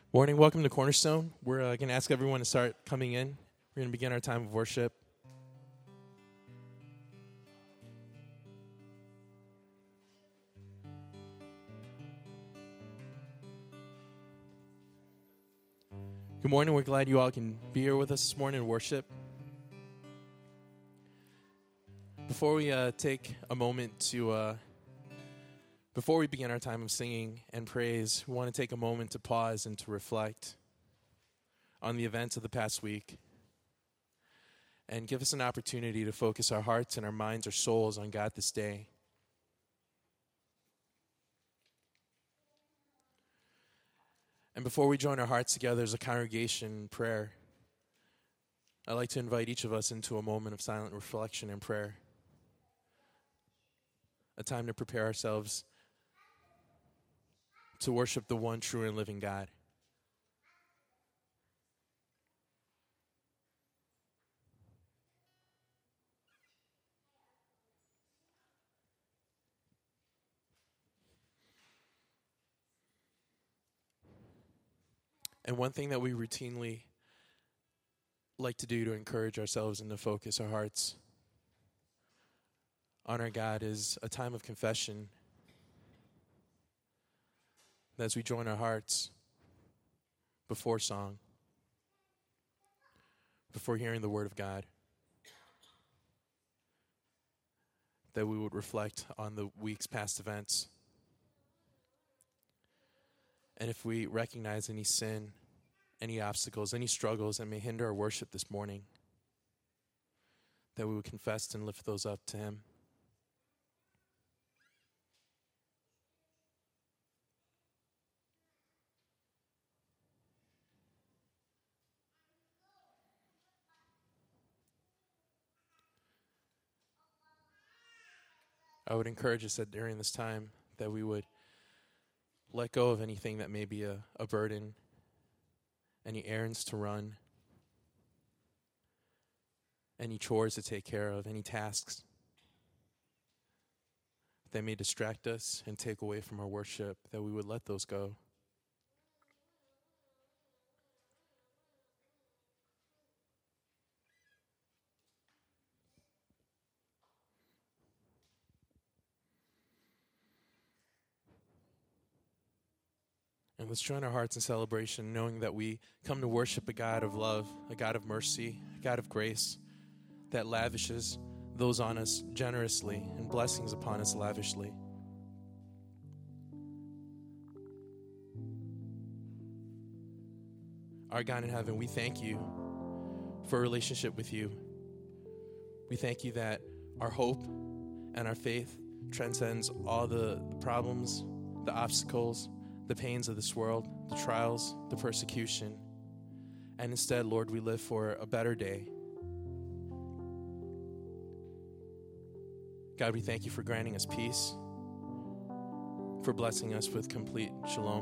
Morning, welcome to Cornerstone. We're going to ask everyone to start coming in. We're going to begin our time of worship. Good morning. We're glad you all can be here with us this morning and worship. Before we take a moment to, before we begin our time of singing and praise, we want to take a moment to pause and to reflect on the events of the past week and give us an opportunity to focus our hearts and our minds, our souls on God this day. And before we join our hearts together as a congregation in prayer, I'd like to invite each of us into a moment of silent reflection and prayer. A time to prepare ourselves to worship the one true and living God. And one thing that we routinely like to do to encourage ourselves and to focus our hearts on our God is a time of confession. As we join our hearts before song, before hearing the word of God, that we would reflect on the week's past events. And if we recognize any sin, any obstacles, any struggles that may hinder our worship this morning, that we would confess and lift those up to Him. I would encourage us that during this time that we would let go of anything that may be a burden, any errands to run, any chores to take care of, any tasks that may distract us and take away from our worship, that we would let those go. And let's join our hearts in celebration, knowing that we come to worship a God of love, a God of mercy, a God of grace that lavishes those on us generously and blessings upon us lavishly. Our God in heaven, we thank you for a relationship with you. We thank you that our hope and our faith transcends all the problems, the obstacles, the pains of this world, the trials, the persecution. And instead, Lord, we live for a better day. God, we thank you for granting us peace, for blessing us with complete shalom.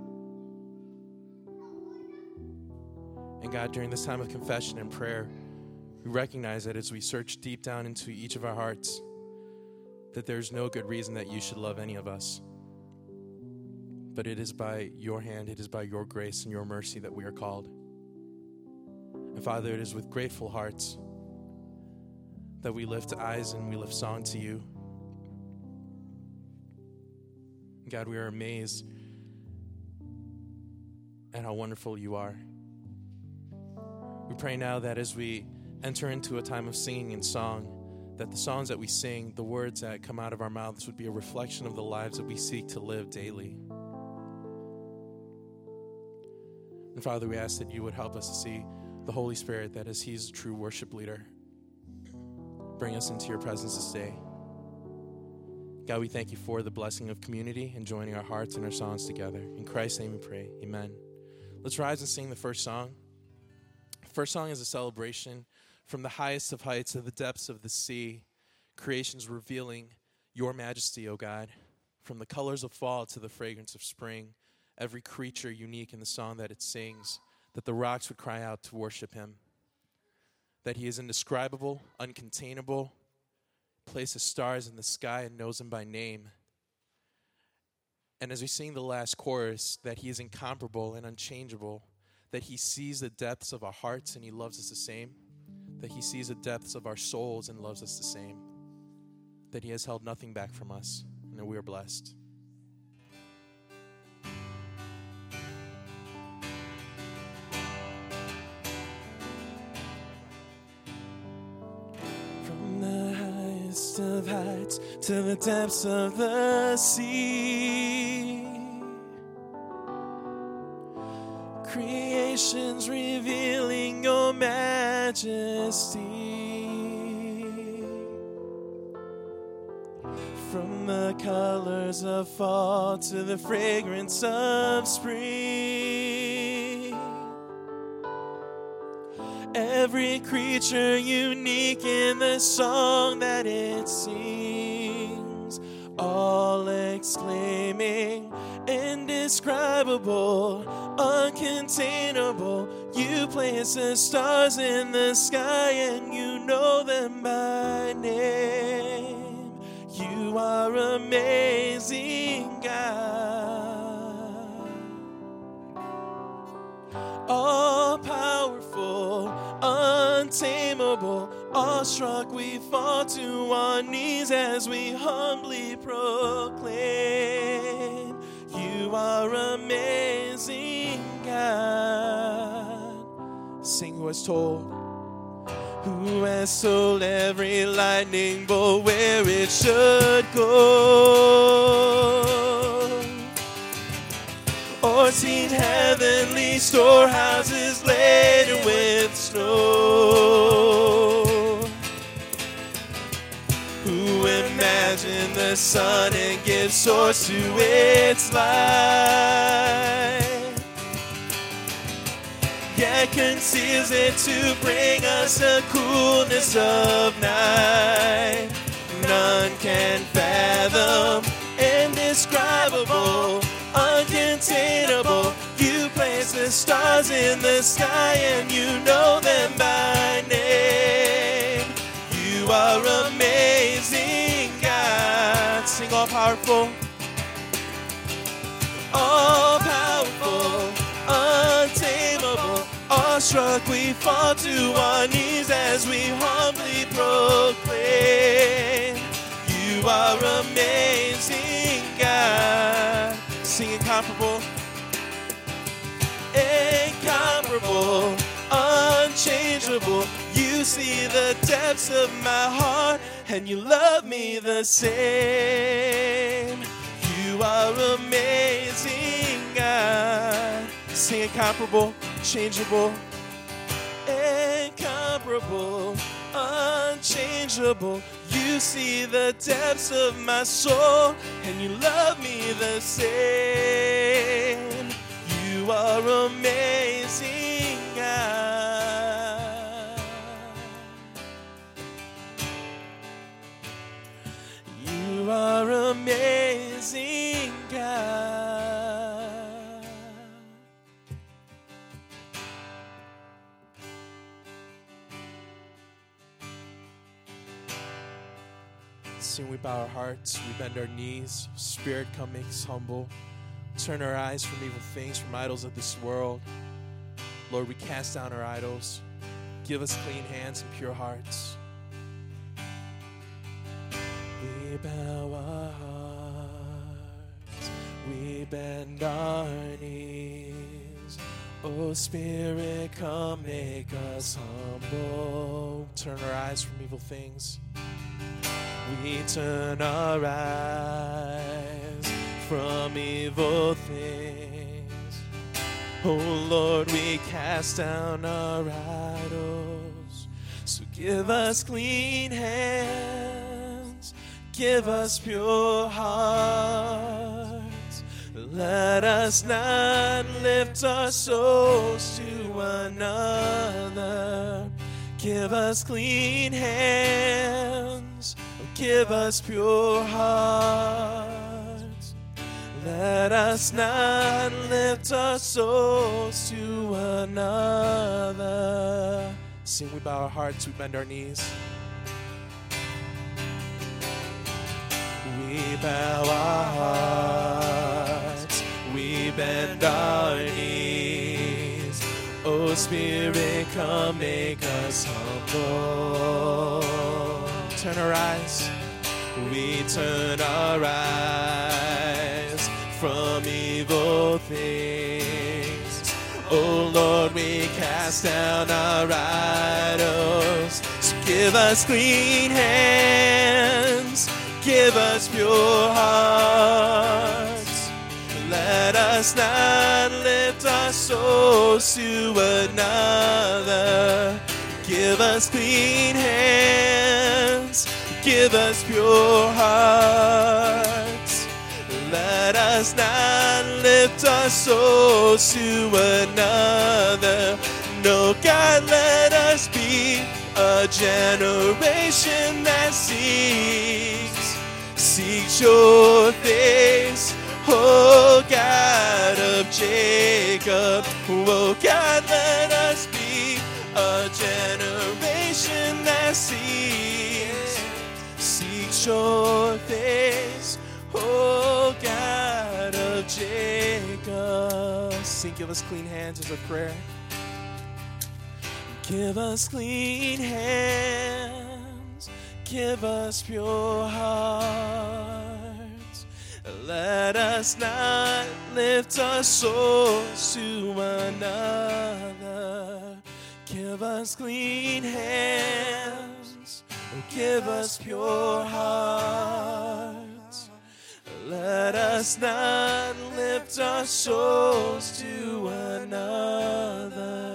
And God, during this time of confession and prayer, we recognize that as we search deep down into each of our hearts, that there's no good reason that you should love any of us. But it is by your hand, it is by your grace and your mercy that we are called. And Father, it is with grateful hearts that we lift eyes and we lift song to you. God, we are amazed at how wonderful you are. We pray now that as we enter into a time of singing and song, that the songs that we sing, the words that come out of our mouths would be a reflection of the lives that we seek to live daily. And Father, we ask that you would help us to see the Holy Spirit, that as He's a true worship leader, bring us into your presence this day. God, we thank you for the blessing of community and joining our hearts and our songs together. In Christ's name we pray, amen. Let's rise and sing the first song. The first song is a celebration. From the highest of heights to the depths of the sea, creation's revealing your majesty, O God. From the colors of fall to the fragrance of spring, every creature unique in the song that it sings, that the rocks would cry out to worship him. That he is indescribable, uncontainable, places stars in the sky and knows them by name. And as we sing the last chorus, that he is incomparable and unchangeable, that he sees the depths of our hearts and he loves us the same, that he sees the depths of our souls and loves us the same, that he has held nothing back from us, and that we are blessed. From the highest of heights to the depths of the sea, creation's revealing your majesty. From the colors of fall to the fragrance of spring, every creature unique in the song that it sings, all exclaiming, indescribable, uncontainable. You place the stars in the sky and you know them by name. You are amazing, God. All powerful, untamable, awestruck we fall to our knees as we humbly proclaim, you are amazing, God. Sing who has told every lightning bolt where it should go, or seen heavenly storehouses laden with snow, who imagined the sun and gives source to its light, yet conceals it to bring us the coolness of night. None can fathom, indescribable, uncontainable. You place the stars in the sky and you know them by name. You are amazing, God. Sing all powerful, untamable, awestruck we fall to our knees as we humbly proclaim, you are amazing, God. Sing incomparable, incomparable, unchangeable. You see the depths of my heart and you love me the same. You are amazing, God. Sing incomparable, changeable, incomparable, unchangeable. You see the depths of my soul and you love me the same. You are amazing, God. You are amazing, God. Sing, we bow our hearts, we bend our knees. Spirit, come make us humble. Turn our eyes from evil things, from idols of this world. Lord, we cast down our idols. Give us clean hands and pure hearts. We bow our hearts, we bend our knees. Oh, Spirit, come make us humble. Turn our eyes from evil things. We turn our eyes from evil things. Oh Lord, we cast down our idols. So give us clean hands, give us pure hearts. Let us not lift our souls to another. Give us clean hands, give us pure hearts. Let us not lift our souls to another. Sing, we bow our hearts, we bend our knees. We bow our hearts, bend our knees. Oh, Spirit, come make us humble. Turn our eyes. We turn our eyes from evil things. Oh Lord, we cast down our idols. So give us clean hands, give us pure hearts. Let us not lift our souls to another. Give us clean hands, give us pure hearts. Let us not lift our souls to another. No, God, let us be a generation that seeks your face, oh God of Jacob. Oh God, let us be a generation that seeks your face, oh God of Jacob. Sing, give us clean hands as a prayer. Give us clean hands, give us pure hearts. Let us not lift our souls to another. Give us clean hands, give us pure hearts. Let us not lift our souls to another.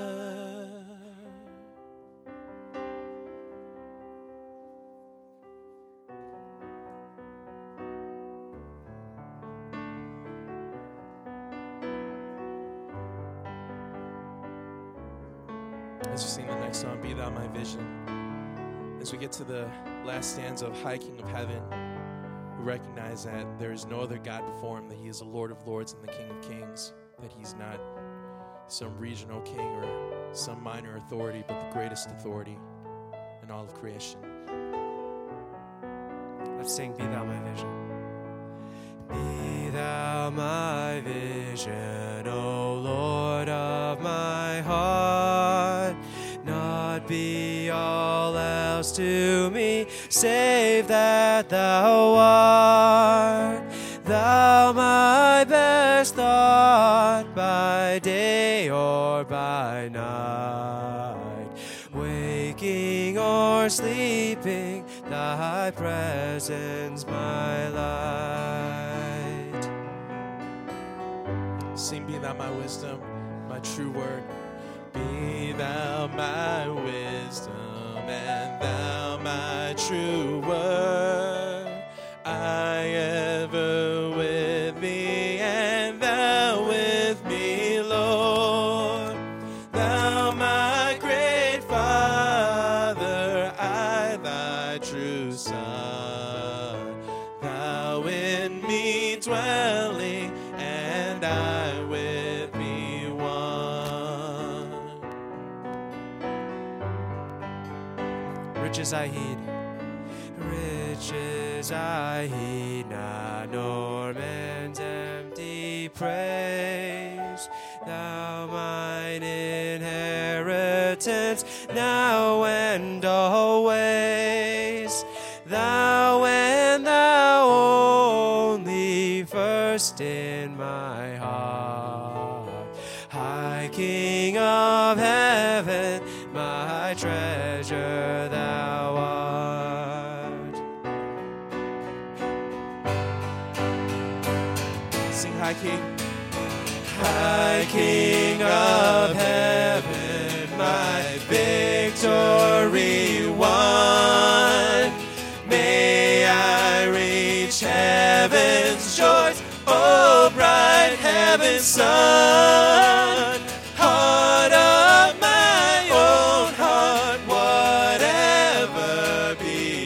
As we sing the next song, Be Thou My Vision. As we get to the last stanza of High King of Heaven, we recognize that there is no other God before him, that he is the Lord of Lords and the King of Kings, that he's not some regional king or some minor authority, but the greatest authority in all of creation. Let's sing Be Thou My Vision. Be Thou my vision, O Lord of my heart. Not be all else to me, save that Thou art. Thou my best thought, by day or by night. Waking or sleeping, Thy presence my light. Sing, Be Thou my wisdom, my true word. Be Thou my wisdom, and Thou my true word. I ever with Thee, and Thou with me, Lord. Thou my great Father, I Thy true Son. Thou in me dwelling, and I with Thee one. Riches I heed, riches I heed not, nor man's empty praise. Thou mine inheritance, now and always. Thou and Thou only, first in my heart. High King of heaven, my treasure Thou art. Sing, High King. High King of heaven, my victory won. May I reach heaven's joys, oh bright heaven's sun. Heart of my own heart, whatever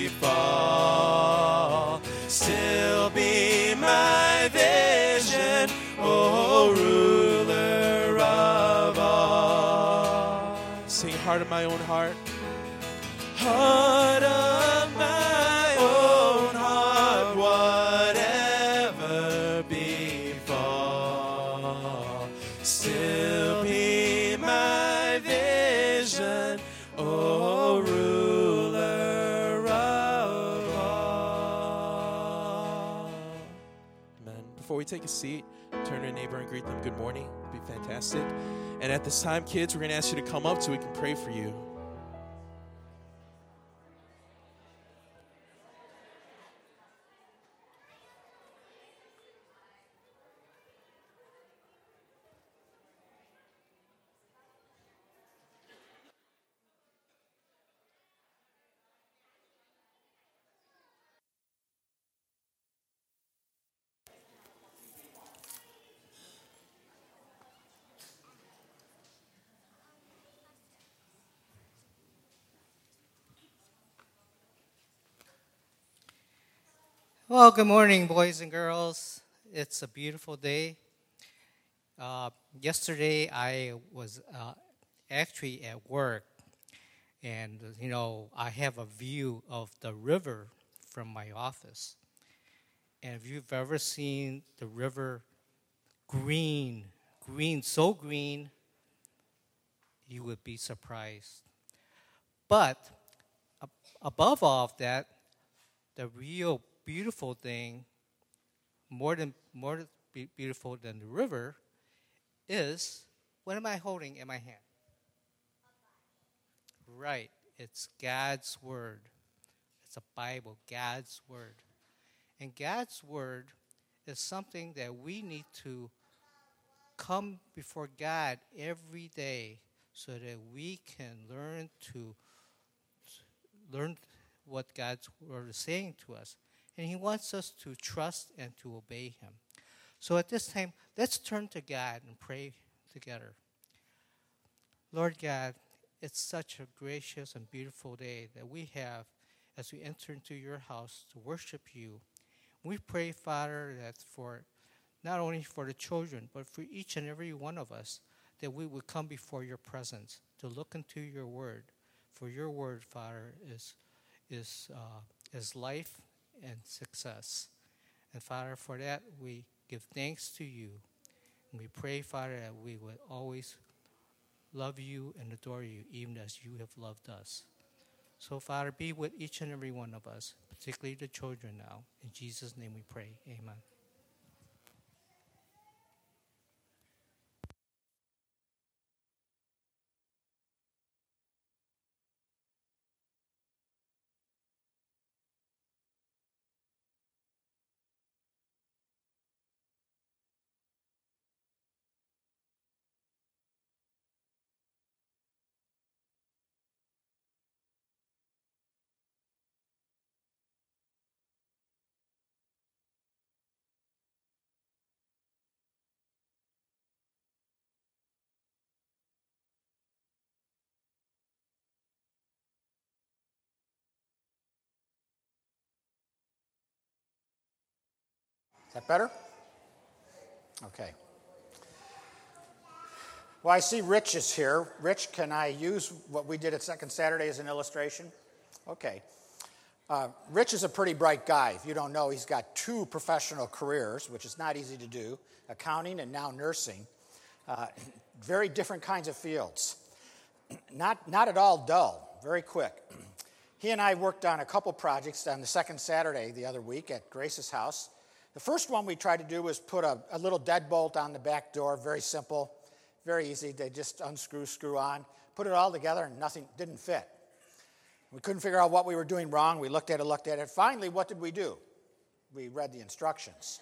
befall, still be my vision, oh ruler of all. Sing, Heart of my own heart. Heart of my own heart, whatever befall. take a seat, turn to a neighbor and greet them good morning. It'd be fantastic. And at this time, kids, we're going to ask you to come up so we can pray for you. Well, good morning, boys and girls. It's a beautiful day. Yesterday, I was actually at work, and, I have a view of the river from my office. And if you've ever seen the river green, so green, you would be surprised. But above all of that, the real beautiful thing, more beautiful than the river, is, what am I holding in my hand? Right, it's God's Word. It's a Bible, God's Word. And God's Word is something that we need to come before God every day so that we can learn what God's Word is saying to us. And He wants us to trust and to obey Him. So at this time, let's turn to God and pray together. Lord God, it's such a gracious and beautiful day that we have as we enter into your house to worship you. We pray, Father, that for not only for the children, but for each and every one of us, that we would come before your presence to look into your word. For your word, Father, is life and success. And Father, for that we give thanks to you. And we pray, Father, that we would always love you and adore you, even as you have loved us. So, Father, be with each and every one of us, particularly the children now. In Jesus' name we pray. Amen. Is that better? Okay. Well, I see Rich is here. Rich, can I use what we did at Second Saturday as an illustration? Okay. Rich is a pretty bright guy. If you don't know, he's got 2 professional careers, which is not easy to do, accounting and now nursing. Very different kinds of fields. Not at all dull, very quick. He and I worked on a couple projects on the Second Saturday the other week at Grace's house. The first one we tried to do was put a little deadbolt on the back door, very simple, very easy. They just unscrew, screw on, put it all together, and nothing didn't fit. We couldn't figure out what we were doing wrong. We looked at it. Finally, what did we do? We read the instructions.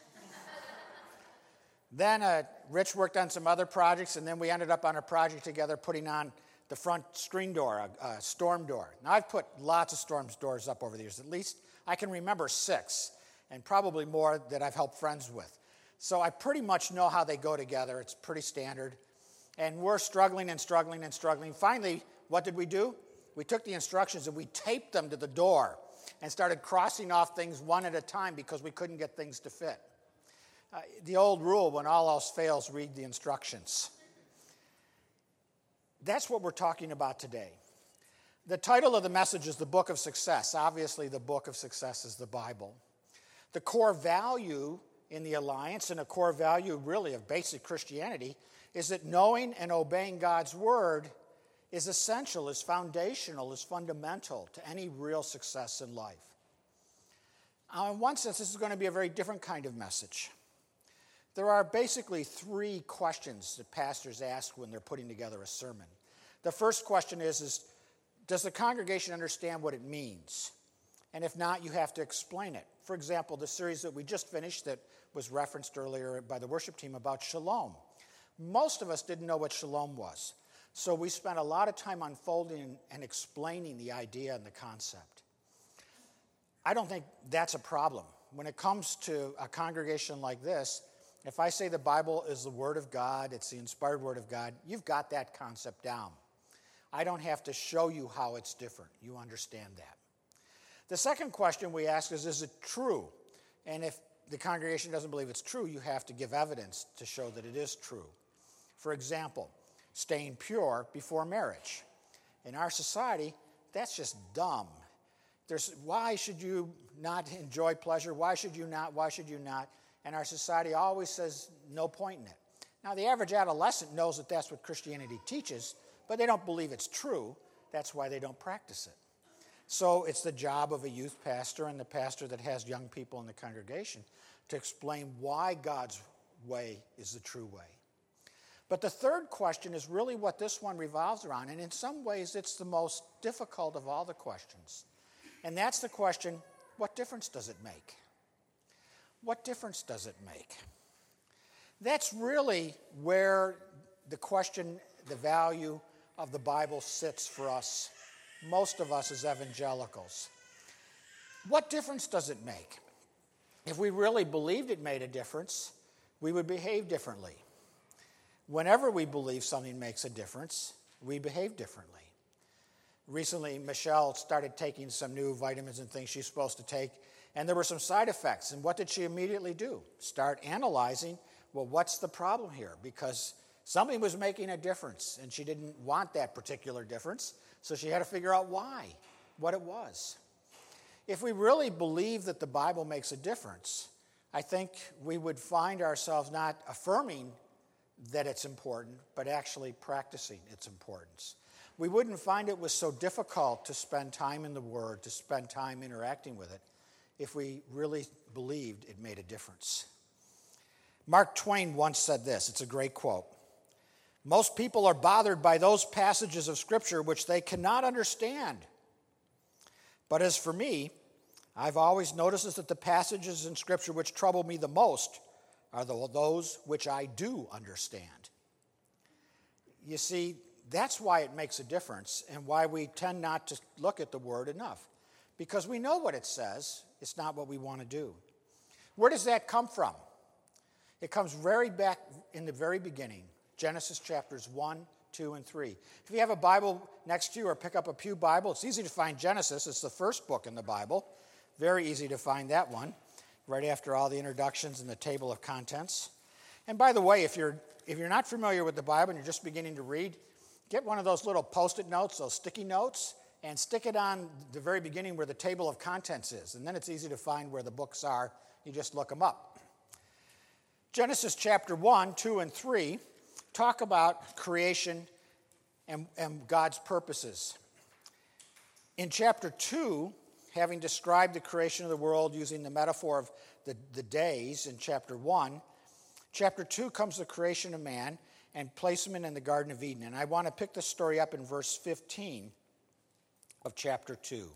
Then Rich worked on some other projects, and then we ended up on a project together putting on the front screen door, a storm door. Now, I've put lots of storm doors up over the years. At least I can remember 6. And probably more that I've helped friends with. So I pretty much know how they go together. It's pretty standard. And we're struggling. Finally, what did we do? We took the instructions and we taped them to the door and started crossing off things one at a time because we couldn't get things to fit. The old rule, when all else fails, read the instructions. That's what we're talking about today. The title of the message is The Book of Success. Obviously, the Book of Success is the Bible. The core value in the Alliance, and a core value really of basic Christianity, is that knowing and obeying God's Word is essential, is foundational, is fundamental to any real success in life. Now, in one sense, this is going to be a very different kind of message. There are basically three questions that pastors ask when they're putting together a sermon. The first question is does the congregation understand what it means? And if not, you have to explain it. For example, the series that we just finished that was referenced earlier by the worship team about shalom. Most of us didn't know what shalom was. So we spent a lot of time unfolding and explaining the idea and the concept. I don't think that's a problem. When it comes to a congregation like this, if I say the Bible is the Word of God, it's the inspired Word of God, you've got that concept down. I don't have to show you how it's different. You understand that. The second question we ask is it true? And if the congregation doesn't believe it's true, you have to give evidence to show that it is true. For example, staying pure before marriage. In our society, that's just dumb. Why should you not enjoy pleasure? Why should you not? Why should you not? And our society always says no point in it. Now, the average adolescent knows that that's what Christianity teaches, but they don't believe it's true. That's why they don't practice it. So it's the job of a youth pastor and the pastor that has young people in the congregation to explain why God's way is the true way. But the third question is really what this one revolves around, and in some ways it's the most difficult of all the questions. And that's the question, what difference does it make? What difference does it make? That's really where the question, the value of the Bible sits for us, most of us as evangelicals. What difference does it make? If we really believed it made a difference, we would behave differently. Whenever we believe something makes a difference, we behave differently. Recently, Michelle started taking some new vitamins and things she's supposed to take, and there were some side effects. And what did she immediately do? Start analyzing, well, what's the problem here? Because something was making a difference, and she didn't want that particular difference, so she had to figure out why, what it was. If we really believe that the Bible makes a difference, I think we would find ourselves not affirming that it's important, but actually practicing its importance. We wouldn't find it was so difficult to spend time in the Word, to spend time interacting with it, if we really believed it made a difference. Mark Twain once said this, it's a great quote. Most people are bothered by those passages of Scripture which they cannot understand. But as for me, I've always noticed that the passages in Scripture which trouble me the most are those which I do understand. You see, that's why it makes a difference and why we tend not to look at the Word enough. Because we know what it says, it's not what we want to do. Where does that come from? It comes very back in the very beginning, Genesis chapters 1, 2, and 3. If you have a Bible next to you or pick up a Pew Bible, it's easy to find Genesis. It's the first book in the Bible. Very easy to find that one, right after all the introductions and the table of contents. And by the way, if you're not familiar with the Bible and you're just beginning to read, get one of those little Post-it notes, those sticky notes, and stick it on the very beginning where the table of contents is. And then it's easy to find where the books are. You just look them up. Genesis chapter 1, 2, and 3 talk about creation and God's purposes. In chapter 2, having described the creation of the world using the metaphor of the days in chapter 1, chapter 2 comes the creation of man and placement in the Garden of Eden. And I want to pick the story up in verse 15 of chapter 2.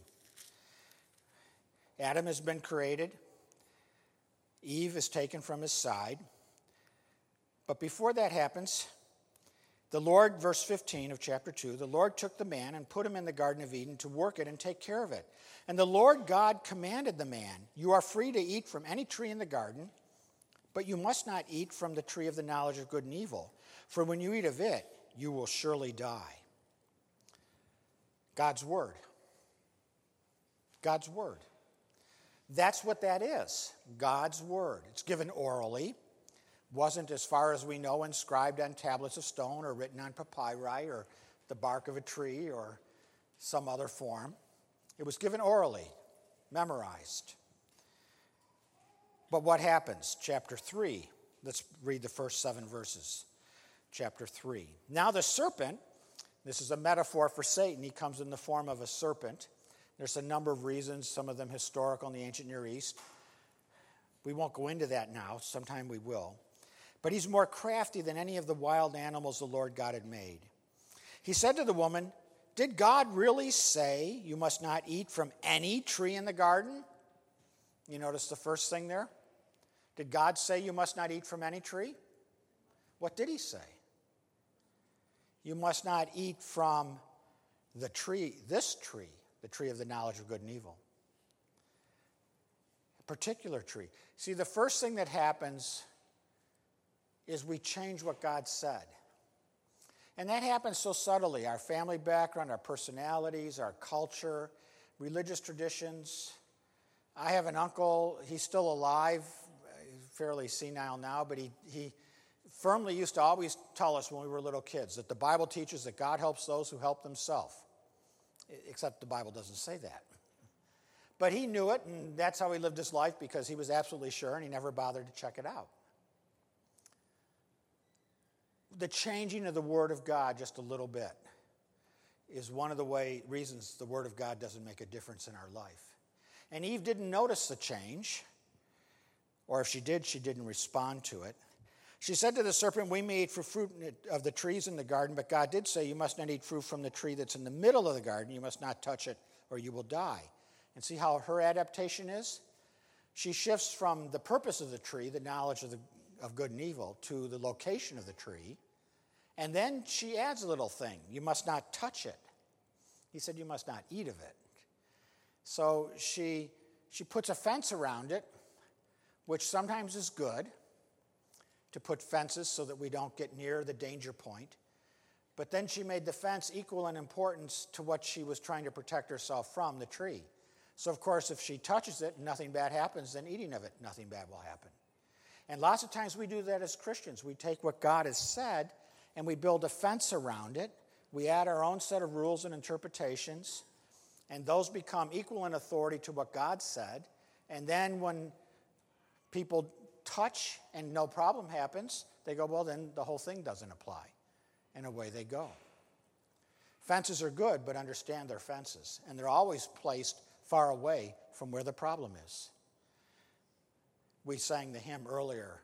Adam has been created. Eve is taken from his side. But before that happens, the Lord, verse 15 of chapter 2, the Lord took the man and put him in the Garden of Eden to work it and take care of it. And the Lord God commanded the man, you are free to eat from any tree in the garden, but you must not eat from the tree of the knowledge of good and evil. For when you eat of it, you will surely die. God's word. God's word. That's what that is. God's word. It's given orally. Wasn't, as far as we know, inscribed on tablets of stone or written on papyri or the bark of a tree or some other form. It was given orally, memorized. But what happens? Chapter 3. Let's read the first 7 verses. Chapter 3. Now the serpent, this is a metaphor for Satan. He comes in the form of a serpent. There's a number of reasons, some of them historical in the ancient Near East. We won't go into that now. Sometime we will. but he's more crafty than any of the wild animals the Lord God had made. He said to the woman, did God really say you must not eat from any tree in the garden? You notice the first thing there? Did God say you must not eat from any tree? What did he say? You must not eat from the tree, this tree, the tree of the knowledge of good and evil. A particular tree. See, the first thing that happens is we change what God said. And that happens so subtly. Our family background, our personalities, our culture, religious traditions. I have an uncle, he's still alive, fairly senile now, but he firmly used to always tell us when we were little kids that the Bible teaches that God helps those who help themselves. Except the Bible doesn't say that. But he knew it, and that's how he lived his life because he was absolutely sure, and he never bothered to check it out. The changing of the Word of God just a little bit is one of the reasons the Word of God doesn't make a difference in our life. And Eve didn't notice the change, or if she did, she didn't respond to it. She said to the serpent, we may eat fruit of the trees in the garden, but God did say you must not eat fruit from the tree that's in the middle of the garden. You must not touch it or you will die. And see how her adaptation is? She shifts from the purpose of the tree, the knowledge of good and evil, to the location of the tree. And then she adds a little thing. You must not touch it. He said you must not eat of it. So she puts a fence around it, which sometimes is good, to put fences so that we don't get near the danger point. But then she made the fence equal in importance to what she was trying to protect herself from, the tree. So, of course, if she touches it and nothing bad happens, then eating of it, nothing bad will happen. And lots of times we do that as Christians. We take what God has said and we build a fence around it. We add our own set of rules and interpretations, and those become equal in authority to what God said. And then when people touch and no problem happens, they go, well, then the whole thing doesn't apply. And away they go. Fences are good, but understand they're fences. And they're always placed far away from where the problem is. We sang the hymn earlier,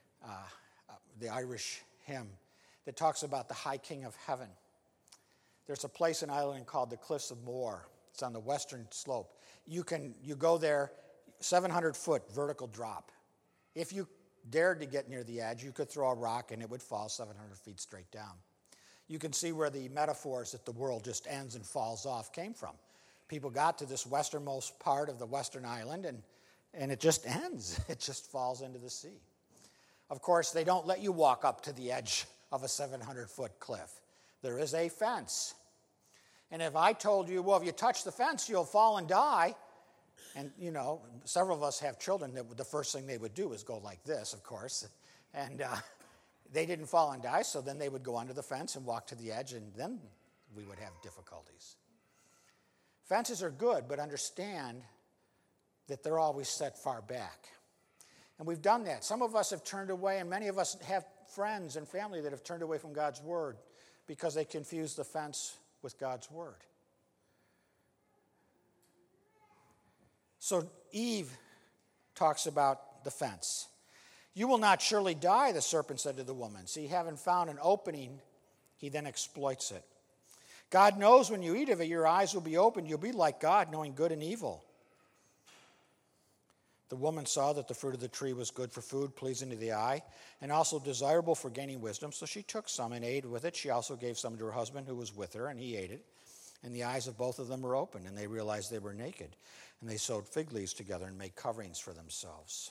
the Irish hymn, that talks about the High King of Heaven. There's a place in Ireland called the Cliffs of Moher. It's on the western slope. You go there, 700-foot vertical drop. If you dared to get near the edge, you could throw a rock and it would fall 700 feet straight down. You can see where the metaphors that the world just ends and falls off came from. People got to this westernmost part of the western island and it just ends. It just falls into the sea. Of course, they don't let you walk up to the edge of a 700-foot cliff. There is a fence. And if I told you, well, if you touch the fence, you'll fall and die. And, several of us have children that the first thing they would do is go like this, of course. And they didn't fall and die, so then they would go under the fence and walk to the edge, and then we would have difficulties. Fences are good, but understand that they're always set far back. And we've done that. Some of us have turned away, and many of us have friends and family that have turned away from God's Word because they confuse the fence with God's Word. So Eve talks about the fence. You will not surely die, the serpent said to the woman. See, having found an opening, he then exploits it. God knows when you eat of it, your eyes will be opened. You'll be like God, knowing good and evil. The woman saw that the fruit of the tree was good for food, pleasing to the eye, and also desirable for gaining wisdom. So she took some and ate with it. She also gave some to her husband who was with her, and he ate it. And the eyes of both of them were opened, and they realized they were naked. And they sewed fig leaves together and made coverings for themselves.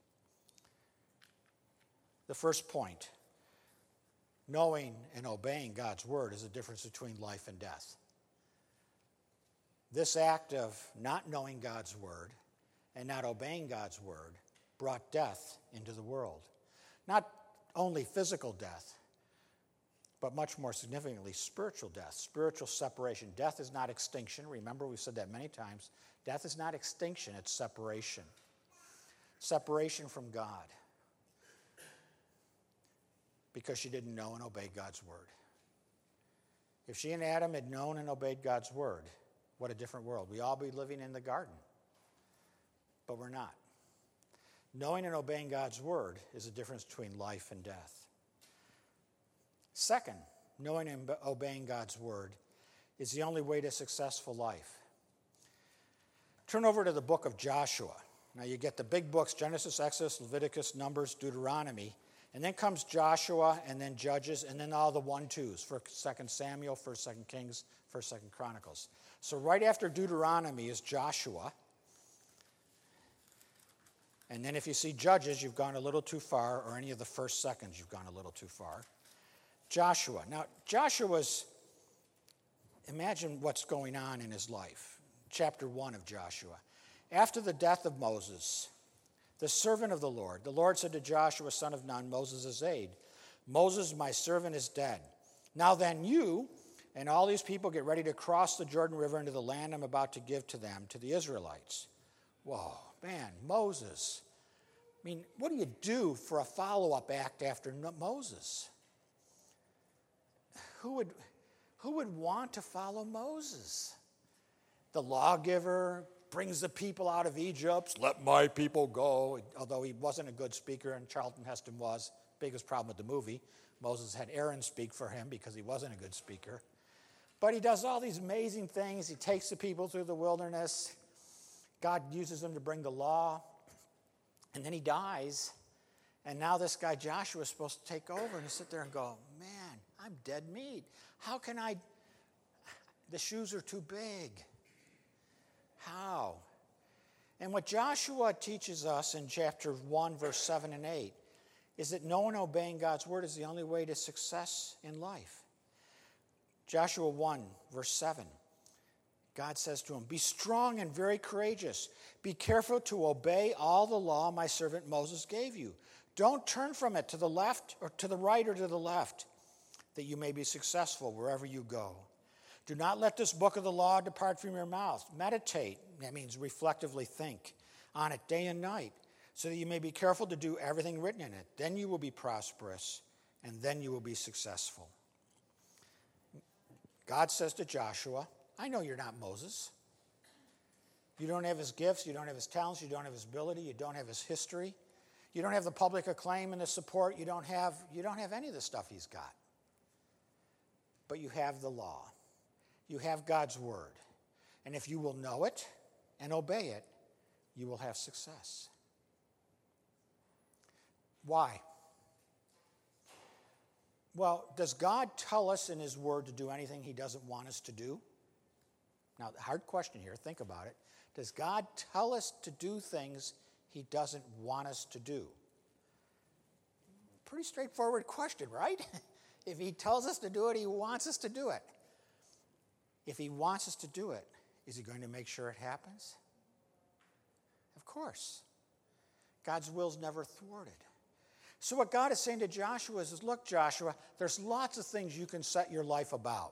The first point, knowing and obeying God's word is the difference between life and death. This act of not knowing God's word and not obeying God's word brought death into the world. Not only physical death, but much more significantly, spiritual death, spiritual separation. Death is not extinction. Remember, we've said that many times. Death is not extinction, it's separation. Separation from God. Because she didn't know and obey God's word. If she and Adam had known and obeyed God's word, what a different world. We'd all be living in the garden. But we're not. Knowing and obeying God's word is the difference between life and death. Second, knowing and obeying God's word is the only way to successful life. Turn over to the book of Joshua. Now you get the big books, Genesis, Exodus, Leviticus, Numbers, Deuteronomy, and then comes Joshua, and then Judges, and then all the 1-2s, 2 Samuel, 1 Kings, 1 Chronicles. So right after Deuteronomy is Joshua. And then if you see Judges, you've gone a little too far, or any of the first seconds, you've gone a little too far. Joshua. Now, Joshua's, imagine what's going on in his life. Chapter 1 of Joshua. After the death of Moses, the servant of the Lord said to Joshua, son of Nun, Moses' aide, Moses, my servant, is dead. Now then you and all these people get ready to cross the Jordan River into the land I'm about to give to them, to the Israelites. Whoa, man, Moses. I mean, what do you do for a follow-up act after Moses? Who would want to follow Moses? The lawgiver brings the people out of Egypt, let my people go. Although he wasn't a good speaker, and Charlton Heston was. Biggest problem with the movie. Moses had Aaron speak for him because he wasn't a good speaker. But he does all these amazing things. He takes the people through the wilderness. God uses him to bring the law. And then he dies. And now this guy Joshua is supposed to take over and sit there and go, man, I'm dead meat. How can I? The shoes are too big. How? And what Joshua teaches us in chapter 1, verse 7 and 8, is that knowing and obeying God's word is the only way to success in life. Joshua 1, verse 7, God says to him, be strong and very courageous. Be careful to obey all the law my servant Moses gave you. Don't turn from it to the left or to the right or to the left, that you may be successful wherever you go. Do not let this book of the law depart from your mouth. Meditate, that means reflectively think, on it day and night, so that you may be careful to do everything written in it. Then you will be prosperous, and then you will be successful. God says to Joshua, I know you're not Moses. You don't have his gifts, you don't have his talents, you don't have his ability, you don't have his history. You don't have the public acclaim and the support. You don't have any of the stuff he's got. But you have the law. You have God's word. And if you will know it and obey it, you will have success. Why? Well, does God tell us in his word to do anything he doesn't want us to do? Now, hard question here. Think about it. Does God tell us to do things he doesn't want us to do? Pretty straightforward question, right? If he tells us to do it, he wants us to do it. If he wants us to do it, is he going to make sure it happens? Of course. God's will's never thwarted. So what God is saying to Joshua is, look, Joshua, there's lots of things you can set your life about.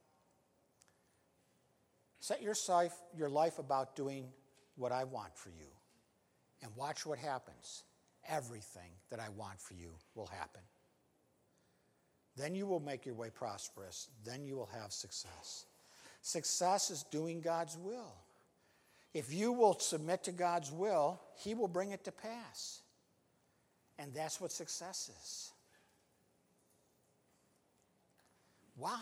Set your life about doing what I want for you. And watch what happens. Everything that I want for you will happen. Then you will make your way prosperous. Then you will have success. Success is doing God's will. If you will submit to God's will, he will bring it to pass. And that's what success is. Wow.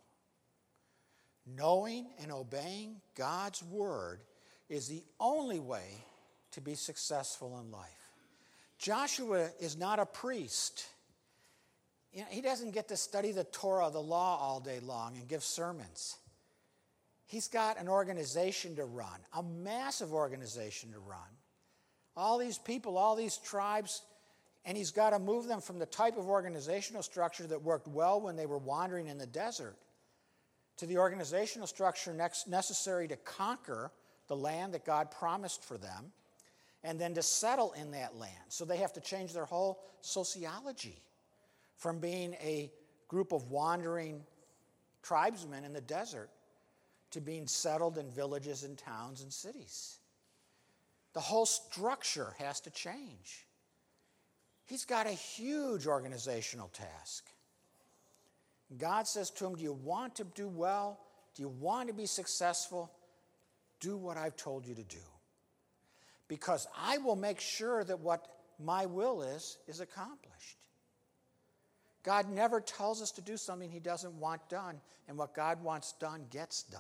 Knowing and obeying God's word is the only way to be successful in life. Joshua is not a priest. You know, he doesn't get to study the Torah, the law, all day long and give sermons. He's got an organization to run, a massive organization to run. All these people, all these tribes, and he's got to move them from the type of organizational structure that worked well when they were wandering in the desert to the organizational structure necessary to conquer the land that God promised for them, and then to settle in that land. So they have to change their whole sociology from being a group of wandering tribesmen in the desert to being settled in villages and towns and cities. The whole structure has to change. He's got a huge organizational task. God says to him, do you want to do well? Do you want to be successful? Do what I've told you to do. because I will make sure that what my will is accomplished. God never tells us to do something he doesn't want done, and what God wants done gets done.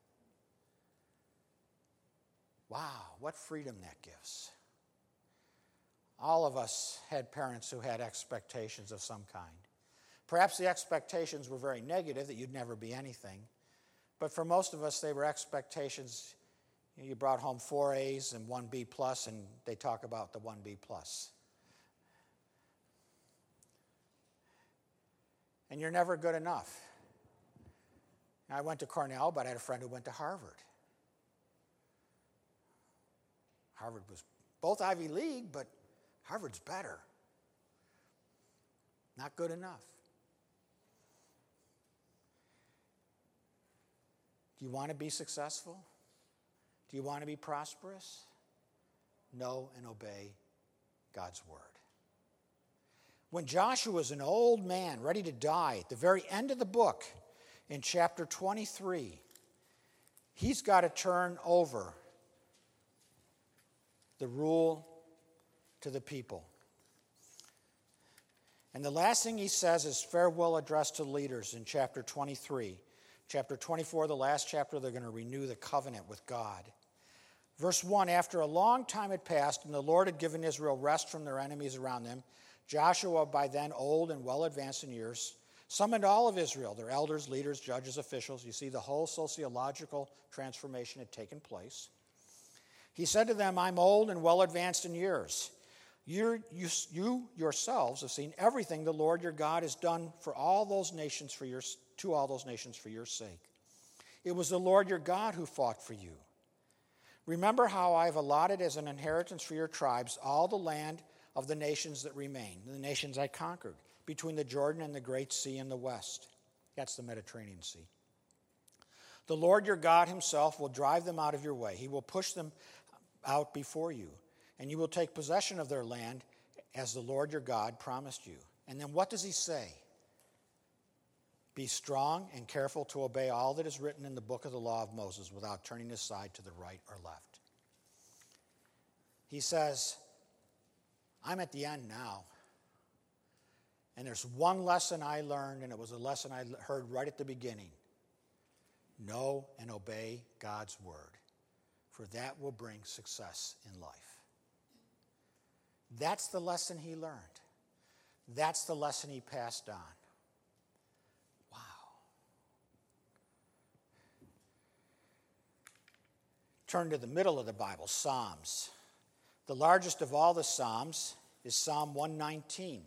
Wow, what freedom that gives. All of us had parents who had expectations of some kind. Perhaps the expectations were very negative, that you'd never be anything. But for most of us, they were expectations. You brought home 4 A's and 1 B plus, and they talk about the 1 B plus. And you're never good enough. I went to Cornell, but I had a friend who went to Harvard. Harvard was both Ivy League, but Harvard's better. Not good enough. Do you want to be successful? Do you want to be prosperous? Know and obey God's word. When Joshua was an old man, ready to die, at the very end of the book, in chapter 23, he's got to turn over the rule to the people. And the last thing he says is farewell address to leaders in chapter 23. Chapter 24, the last chapter, they're going to renew the covenant with God. Verse 1, after a long time had passed and the Lord had given Israel rest from their enemies around them, Joshua, by then old and well advanced in years, summoned all of Israel, their elders, leaders, judges, officials. You see, the whole sociological transformation had taken place. He said to them, I'm old and well advanced in years. You yourselves have seen everything the Lord your God has done for all those nations for your sake. It was the Lord your God who fought for you. Remember how I have allotted as an inheritance for your tribes all the land of the nations that remain, the nations I conquered, between the Jordan and the Great Sea in the west. That's the Mediterranean Sea. The Lord your God himself will drive them out of your way. He will push them out before you, and you will take possession of their land as the Lord your God promised you. And then what does he say? Be strong and careful to obey all that is written in the book of the law of Moses without turning aside to the right or left. He says, I'm at the end now. And there's one lesson I learned, and it was a lesson I heard right at the beginning. Know and obey God's word, for that will bring success in life. That's the lesson he learned. That's the lesson he passed on. Wow. Turn to the middle of the Bible, Psalms. The largest of all the Psalms is Psalm 119.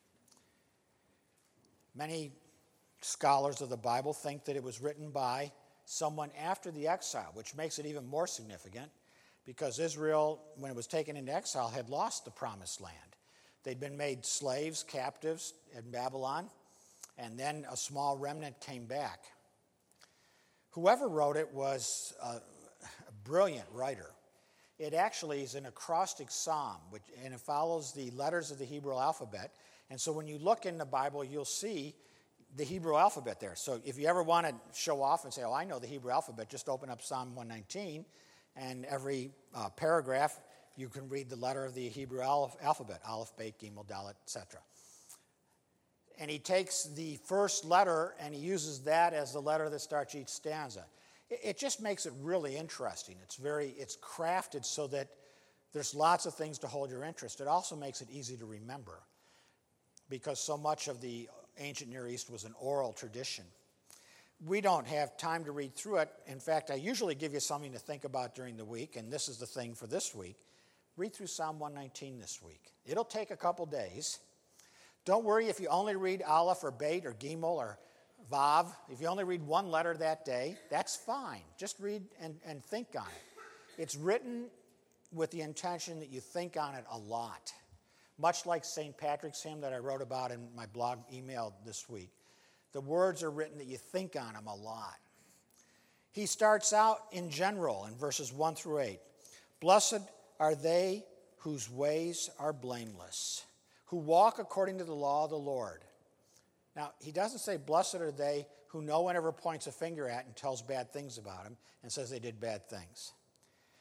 Many scholars of the Bible think that it was written by someone after the exile, which makes it even more significant because Israel, when it was taken into exile, had lost the promised land. They'd been made slaves, captives in Babylon, and then a small remnant came back. Whoever wrote it was a brilliant writer. It actually is an acrostic psalm, and it follows the letters of the Hebrew alphabet. And so when you look in the Bible, you'll see the Hebrew alphabet there. So if you ever want to show off and say, oh, I know the Hebrew alphabet, just open up Psalm 119, and every paragraph you can read the letter of the Hebrew alphabet, Aleph, Bet, Gimel, Dalet, etc. And he takes the first letter and he uses that as the letter that starts each stanza. It just makes it really interesting. It's crafted so that there's lots of things to hold your interest. It also makes it easy to remember because so much of the ancient Near East was an oral tradition. We don't have time to read through it. In fact, I usually give you something to think about during the week, and this is the thing for this week. Read through Psalm 119 this week. It'll take a couple days. Don't worry if you only read Aleph or Bet or Gimel or Vav. If you only read one letter that day, that's fine. Just read and think on it. It's written with the intention that you think on it a lot. Much like St. Patrick's hymn that I wrote about in my blog email this week. The words are written that you think on them a lot. He starts out in general in verses 1 through 8. Blessed are they whose ways are blameless, who walk according to the law of the Lord. Now, he doesn't say, blessed are they who no one ever points a finger at and tells bad things about them and says they did bad things.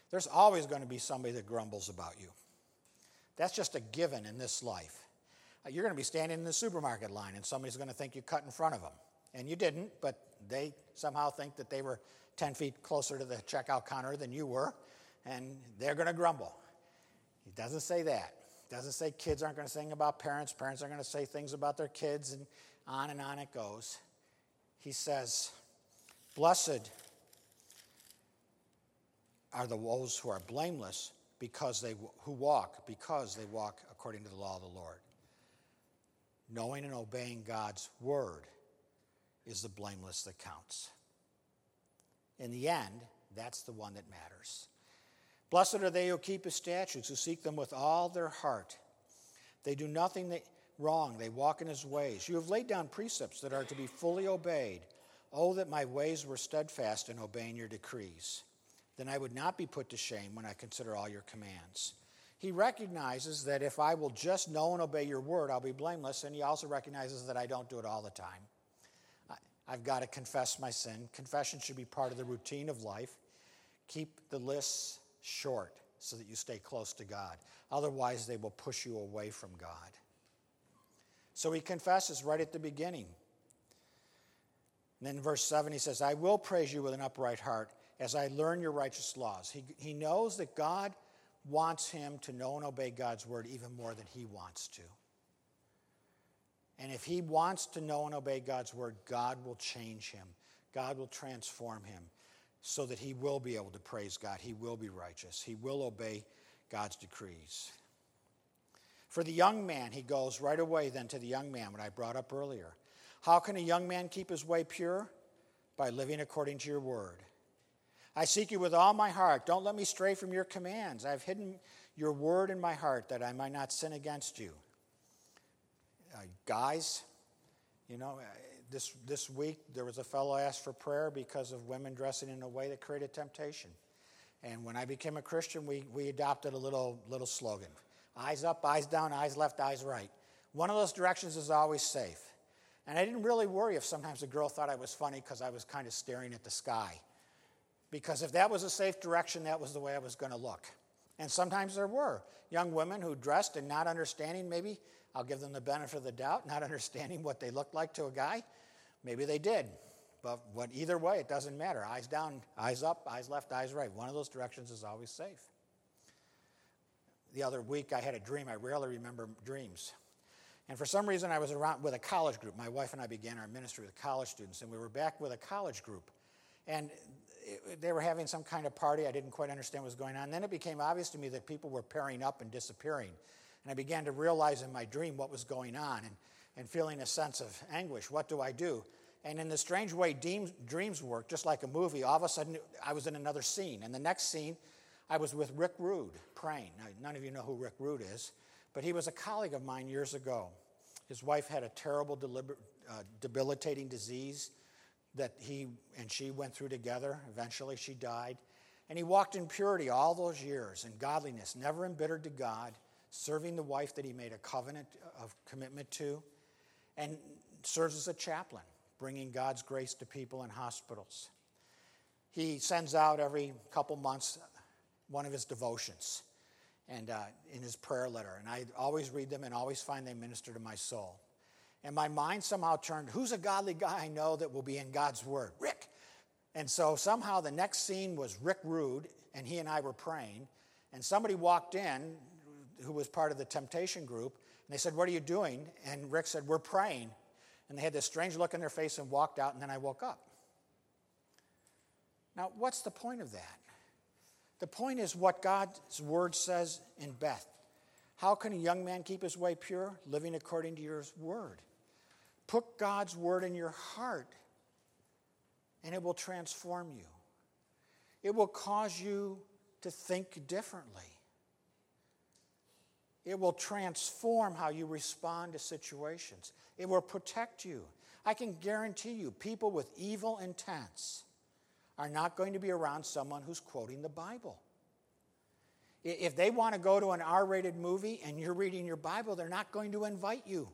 There's always going to be somebody that grumbles about you. That's just a given in this life. You're going to be standing in the supermarket line and somebody's going to think you cut in front of them. And you didn't, but they somehow think that they were 10 feet closer to the checkout counter than you were, and they're going to grumble. He doesn't say that. He doesn't say kids aren't going to say anything about parents. Parents are going to say things about their kids, and on it goes. He says, blessed are those who are blameless who walk according to the law of the Lord. Knowing and obeying God's word is the blameless that counts. In the end, that's the one that matters. Blessed are they who keep his statutes, who seek them with all their heart. They do nothing wrong. They walk in his ways. You have laid down precepts that are to be fully obeyed. Oh, that my ways were steadfast in obeying your decrees. Then I would not be put to shame when I consider all your commands. He recognizes that if I will just know and obey your word, I'll be blameless. And he also recognizes that I don't do it all the time. I've got to confess my sin. Confession should be part of the routine of life. Keep the lists short so that you stay close to God. Otherwise, they will push you away from God. So he confesses right at the beginning. And then in verse 7, he says, I will praise you with an upright heart as I learn your righteous laws. He knows that God wants him to know and obey God's word even more than he wants to. And if he wants to know and obey God's word, God will change him. God will transform him so that he will be able to praise God. He will be righteous. He will obey God's decrees. For the young man, he goes right away then to the young man, what I brought up earlier. How can a young man keep his way pure? By living according to your word. I seek you with all my heart. Don't let me stray from your commands. I've hidden your word in my heart that I might not sin against you. Guys, this week there was a fellow asked for prayer because of women dressing in a way that created temptation. And when I became a Christian, we adopted a little slogan. Eyes up, eyes down, eyes left, eyes right. One of those directions is always safe. And I didn't really worry if sometimes a girl thought I was funny because I was kind of staring at the sky. Because if that was a safe direction, that was the way I was going to look. And sometimes there were young women who dressed and not understanding, maybe, I'll give them the benefit of the doubt, not understanding what they looked like to a guy. Maybe they did. But either way, it doesn't matter. Eyes down, eyes up, eyes left, eyes right. One of those directions is always safe. The other week I had a dream. I rarely remember dreams. And for some reason I was around with a college group. My wife and I began our ministry with college students, and we were back with a college group. And they were having some kind of party. I didn't quite understand what was going on. Then it became obvious to me that people were pairing up and disappearing. And I began to realize in my dream what was going on and feeling a sense of anguish. What do I do? And in the strange way dreams work, just like a movie, all of a sudden I was in another scene. And the next scene, I was with Rick Rude praying. Now, none of you know who Rick Rude is, but he was a colleague of mine years ago. His wife had a terrible, debilitating disease that he and she went through together. Eventually she died. And he walked in purity all those years, in godliness, never embittered to God, serving the wife that he made a covenant of commitment to, and serves as a chaplain, bringing God's grace to people in hospitals. He sends out every couple months one of his devotions and in his prayer letter. And I always read them and always find they minister to my soul. And my mind somehow turned, who's a godly guy I know that will be in God's word? Rick. And so somehow the next scene was Rick Rude, and he and I were praying. And somebody walked in who was part of the temptation group, and they said, what are you doing? And Rick said, we're praying. And they had this strange look in their face and walked out, and then I woke up. Now, what's the point of that? The point is what God's word says in Beth. How can a young man keep his way pure? Living according to your word. Put God's word in your heart, and it will transform you. It will cause you to think differently. It will transform how you respond to situations. It will protect you. I can guarantee you, people with evil intents are not going to be around someone who's quoting the Bible. If they want to go to an R-rated movie and you're reading your Bible, they're not going to invite you.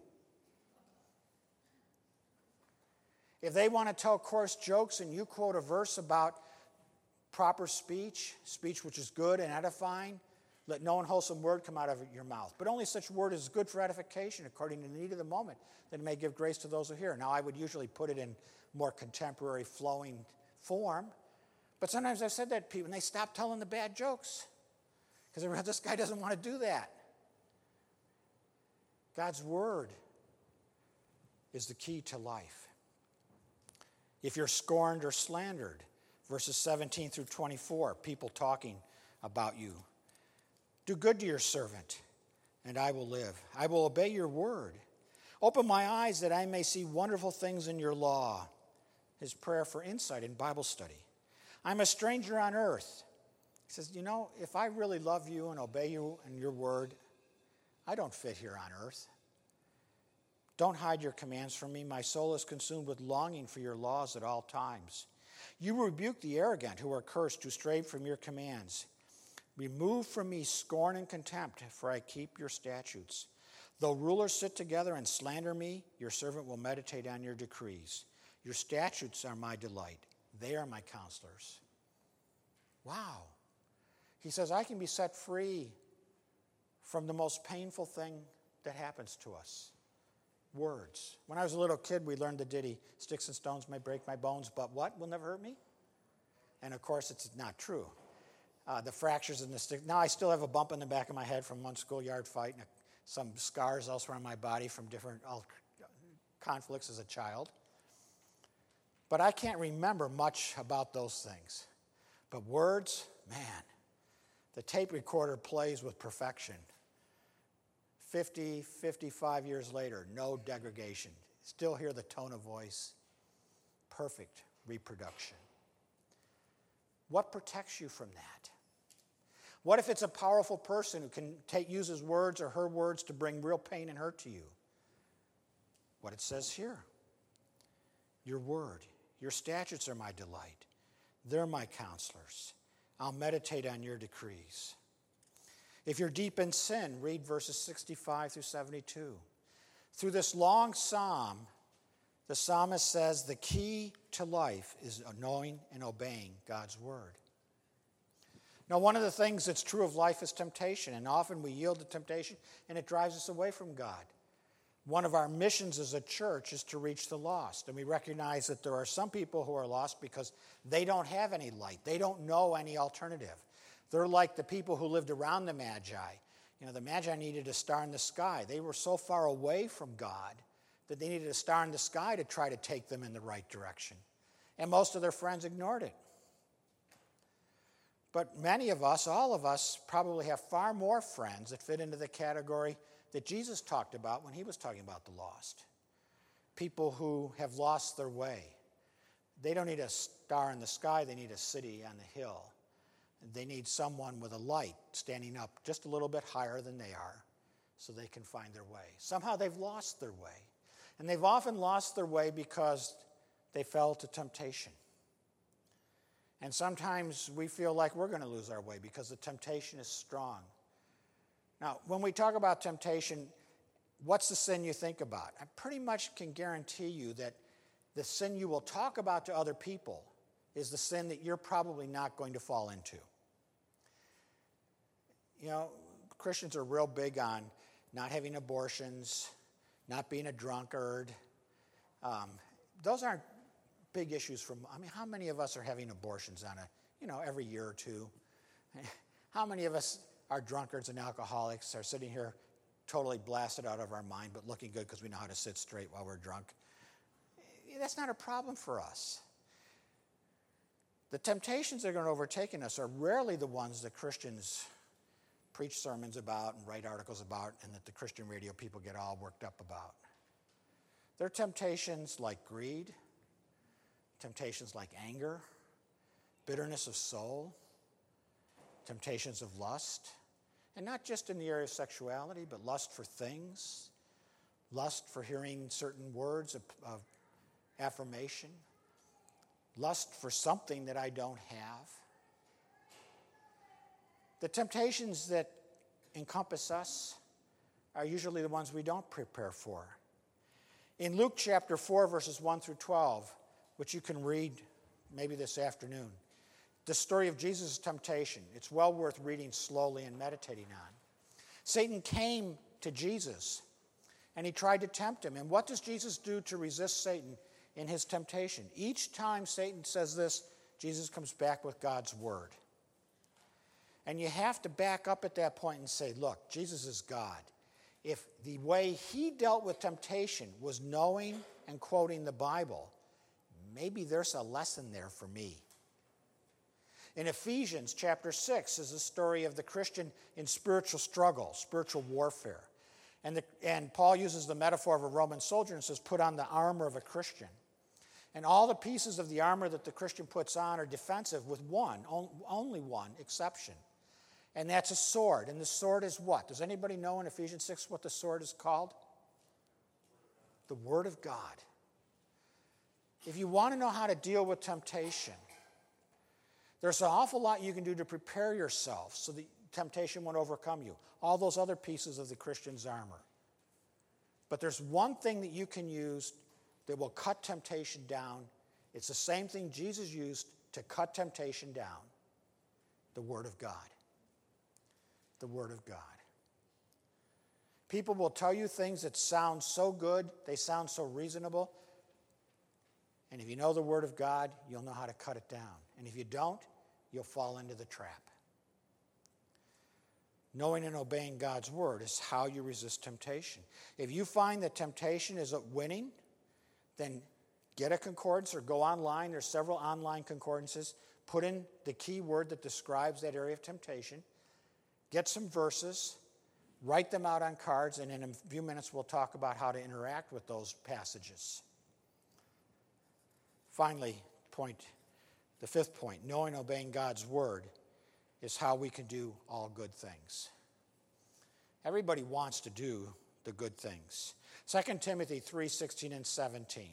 If they want to tell coarse jokes and you quote a verse about proper speech, speech which is good and edifying. Let no unwholesome word come out of your mouth. But only such word is good for edification according to the need of the moment, that it may give grace to those who hear. Now, I would usually put it in more contemporary flowing form. But sometimes I've said that to people, and they stop telling the bad jokes. Because this guy doesn't want to do that. God's word is the key to life. If you're scorned or slandered, verses 17 through 24, people talking about you. Do good to your servant, and I will live. I will obey your word. Open my eyes that I may see wonderful things in your law. His prayer for insight in Bible study. I'm a stranger on earth. He says, if I really love you and obey you and your word, I don't fit here on earth. Don't hide your commands from me. My soul is consumed with longing for your laws at all times. You rebuke the arrogant who are cursed, who stray from your commands. Remove from me scorn and contempt, for I keep your statutes. Though rulers sit together and slander me, your servant will meditate on your decrees. Your statutes are my delight. They are my counselors. Wow. He says, I can be set free from the most painful thing that happens to us. Words. When I was a little kid, we learned the ditty, sticks and stones may break my bones, but what will never hurt me? And of course, it's not true. The fractures in the stick. Now I still have a bump in the back of my head from one schoolyard fight and some scars elsewhere on my body from different conflicts as a child. But I can't remember much about those things. But words, man, the tape recorder plays with perfection. 50, 55 years later, no degradation. Still hear the tone of voice. Perfect reproduction. What protects you from that? What if it's a powerful person who can use his words or her words to bring real pain and hurt to you? What it says here. Your word, your statutes are my delight. They're my counselors. I'll meditate on your decrees. If you're deep in sin, read verses 65 through 72. Through this long psalm, the psalmist says the key to life is knowing and obeying God's word. Now, one of the things that's true of life is temptation, and often we yield to temptation, and it drives us away from God. One of our missions as a church is to reach the lost, and we recognize that there are some people who are lost because they don't have any light. They don't know any alternative. They're like the people who lived around the Magi. The Magi needed a star in the sky. They were so far away from God that they needed a star in the sky to try to take them in the right direction. And most of their friends ignored it. But many of us, all of us, probably have far more friends that fit into the category that Jesus talked about when he was talking about the lost. People who have lost their way. They don't need a star in the sky, they need a city on the hill. They need someone with a light standing up just a little bit higher than they are so they can find their way. Somehow they've lost their way. And they've often lost their way because they fell to temptation. And sometimes we feel like we're going to lose our way because the temptation is strong. Now, when we talk about temptation, what's the sin you think about? I pretty much can guarantee you that the sin you will talk about to other people is the sin that you're probably not going to fall into. Christians are real big on not having abortions, not being a drunkard. Those aren't big issues how many of us are having abortions on every year or two? How many of us are drunkards and alcoholics, are sitting here totally blasted out of our mind, but looking good because we know how to sit straight while we're drunk? That's not a problem for us. The temptations that are going to overtake us are rarely the ones that Christians preach sermons about and write articles about and that the Christian radio people get all worked up about. They're temptations like greed, temptations like anger, bitterness of soul, temptations of lust, and not just in the area of sexuality, but lust for things, lust for hearing certain words of affirmation, lust for something that I don't have. The temptations that encompass us are usually the ones we don't prepare for. In Luke chapter 4, verses 1 through 12, which you can read maybe this afternoon, the story of Jesus' temptation. It's well worth reading slowly and meditating on. Satan came to Jesus, and he tried to tempt him. And what does Jesus do to resist Satan in his temptation? Each time Satan says this, Jesus comes back with God's word. And you have to back up at that point and say, look, Jesus is God. If the way he dealt with temptation was knowing and quoting the Bible, maybe there's a lesson there for me. In Ephesians chapter 6 is the story of the Christian in spiritual struggle, spiritual warfare. And Paul uses the metaphor of a Roman soldier and says, put on the armor of a Christian. And all the pieces of the armor that the Christian puts on are defensive with only one exception. And that's a sword. And the sword is what? Does anybody know in Ephesians 6 what the sword is called? The Word of God. If you want to know how to deal with temptation, there's an awful lot you can do to prepare yourself so that temptation won't overcome you. All those other pieces of the Christian's armor. But there's one thing that you can use that will cut temptation down. It's the same thing Jesus used to cut temptation down. The Word of God. The Word of God. People will tell you things that sound so good, they sound so reasonable. And if you know the Word of God, you'll know how to cut it down. And if you don't, you'll fall into the trap. Knowing and obeying God's Word is how you resist temptation. If you find that temptation is winning, then get a concordance or go online. There's several online concordances. Put in the key word that describes that area of temptation. Get some verses, write them out on cards, and in a few minutes we'll talk about how to interact with those passages. Finally, the fifth point, knowing and obeying God's word is how we can do all good things. Everybody wants to do the good things. 2 Timothy 3:16 and 17.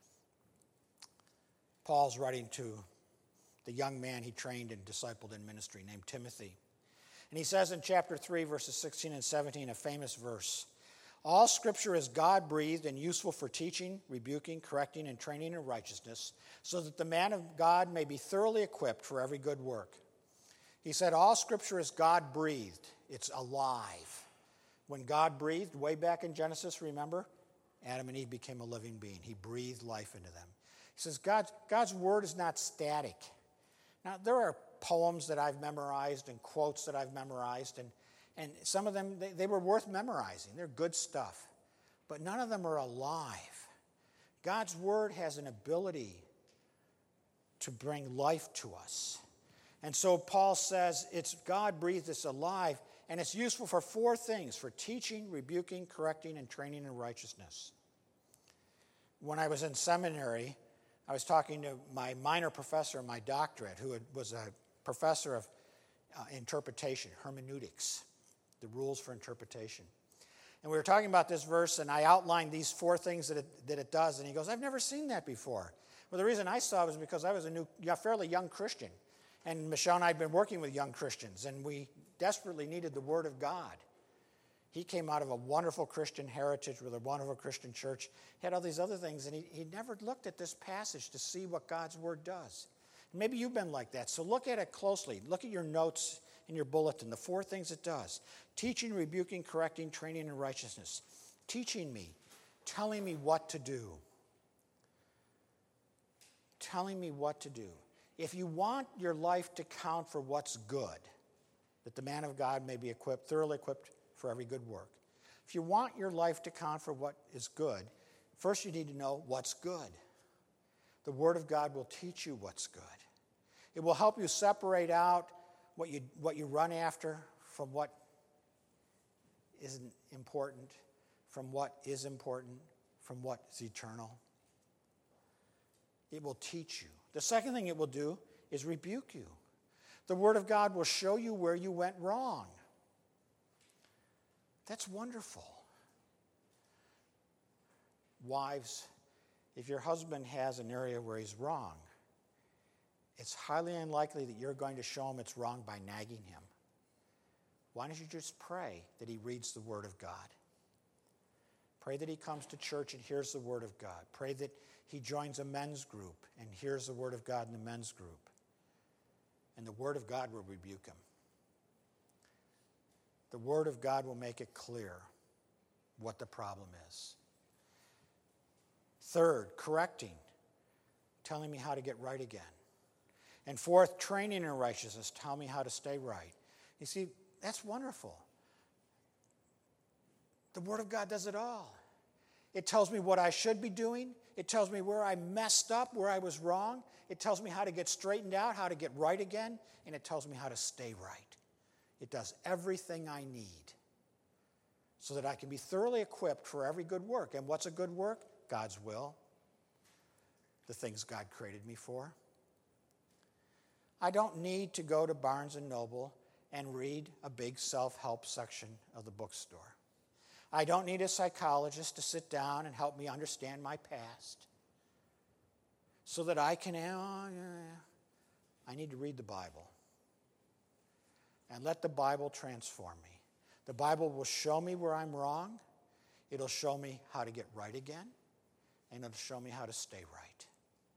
Paul's writing to the young man he trained and discipled in ministry named Timothy. And he says in chapter 3, verses 16 and 17, a famous verse, all Scripture is God-breathed and useful for teaching, rebuking, correcting, and training in righteousness, so that the man of God may be thoroughly equipped for every good work. He said all Scripture is God-breathed. It's alive. When God breathed, way back in Genesis, remember? Adam and Eve became a living being. He breathed life into them. He says God's word is not static. Now, there are poems that I've memorized and quotes that I've memorized, and some of them, they were worth memorizing. They're good stuff. But none of them are alive. God's word has an ability to bring life to us. And so Paul says it's God-breathed, it's alive, and it's useful for four things: for teaching, rebuking, correcting, and training in righteousness. When I was in seminary, I was talking to my minor professor in my doctorate, who was a professor of interpretation, hermeneutics, the rules for interpretation. And we were talking about this verse, and I outlined these four things that it does, and he goes, I've never seen that before. Well, the reason I saw it was because I was a fairly young Christian, and Michelle and I had been working with young Christians, and we desperately needed the Word of God. He came out of a wonderful Christian heritage with a wonderful Christian church. He had all these other things, and he never looked at this passage to see what God's Word does. Maybe you've been like that, so look at it closely. Look at your notes in your bulletin, the four things it does: teaching, rebuking, correcting, training in righteousness. Teaching me, telling me what to do. Telling me what to do. If you want your life to count for what's good, that the man of God may be equipped, thoroughly equipped for every good work. If you want your life to count for what is good, first you need to know what's good. The Word of God will teach you what's good. It will help you separate out what you run after from what isn't important, from what is important, from what is eternal. It will teach you. The second thing it will do is rebuke you. The Word of God will show you where you went wrong. That's wonderful. Wives, if your husband has an area where he's wrong, it's highly unlikely that you're going to show him it's wrong by nagging him. Why don't you just pray that he reads the Word of God? Pray that he comes to church and hears the Word of God. Pray that he joins a men's group and hears the Word of God in the men's group. And the Word of God will rebuke him. The Word of God will make it clear what the problem is. Third, correcting, telling me how to get right again. And fourth, training in righteousness, telling me how to stay right. You see, that's wonderful. The Word of God does it all. It tells me what I should be doing. It tells me where I messed up, where I was wrong. It tells me how to get straightened out, how to get right again, and it tells me how to stay right. It does everything I need so that I can be thoroughly equipped for every good work. And what's a good work? God's will, the things God created me for. I don't need to go to Barnes & Noble and read a big self-help section of the bookstore. I don't need a psychologist to sit down and help me understand my past so that I can, I need to read the Bible and let the Bible transform me. The Bible will show me where I'm wrong. It'll show me how to get right again, and it'll show me how to stay right.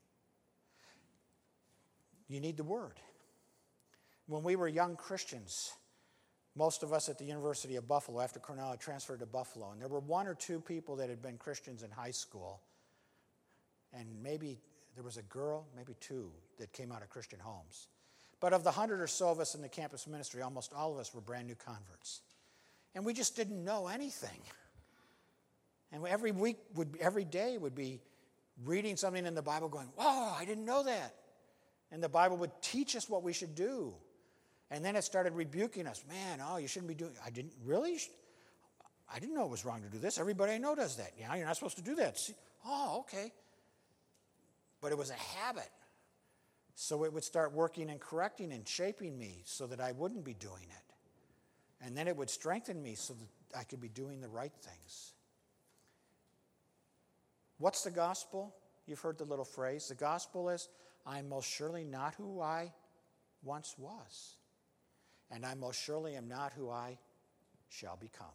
You need the Word. When we were young Christians, most of us at the University of Buffalo, after Cornell, had transferred to Buffalo, and there were one or two people that had been Christians in high school, and maybe there was a girl, maybe two, that came out of Christian homes. But of the 100 or so of us in the campus ministry, almost all of us were brand new converts. And we just didn't know anything. And every day would be reading something in the Bible going, whoa, I didn't know that. And the Bible would teach us what we should do. And then it started rebuking us. Man, you shouldn't be doing it. I didn't know it was wrong to do this. Everybody I know does that. Yeah, you're not supposed to do that. See? Oh, okay. But it was a habit. So it would start working and correcting and shaping me so that I wouldn't be doing it. And then it would strengthen me so that I could be doing the right things. What's the gospel? You've heard the little phrase. The gospel is, I'm most surely not who I once was. And I most surely am not who I shall become.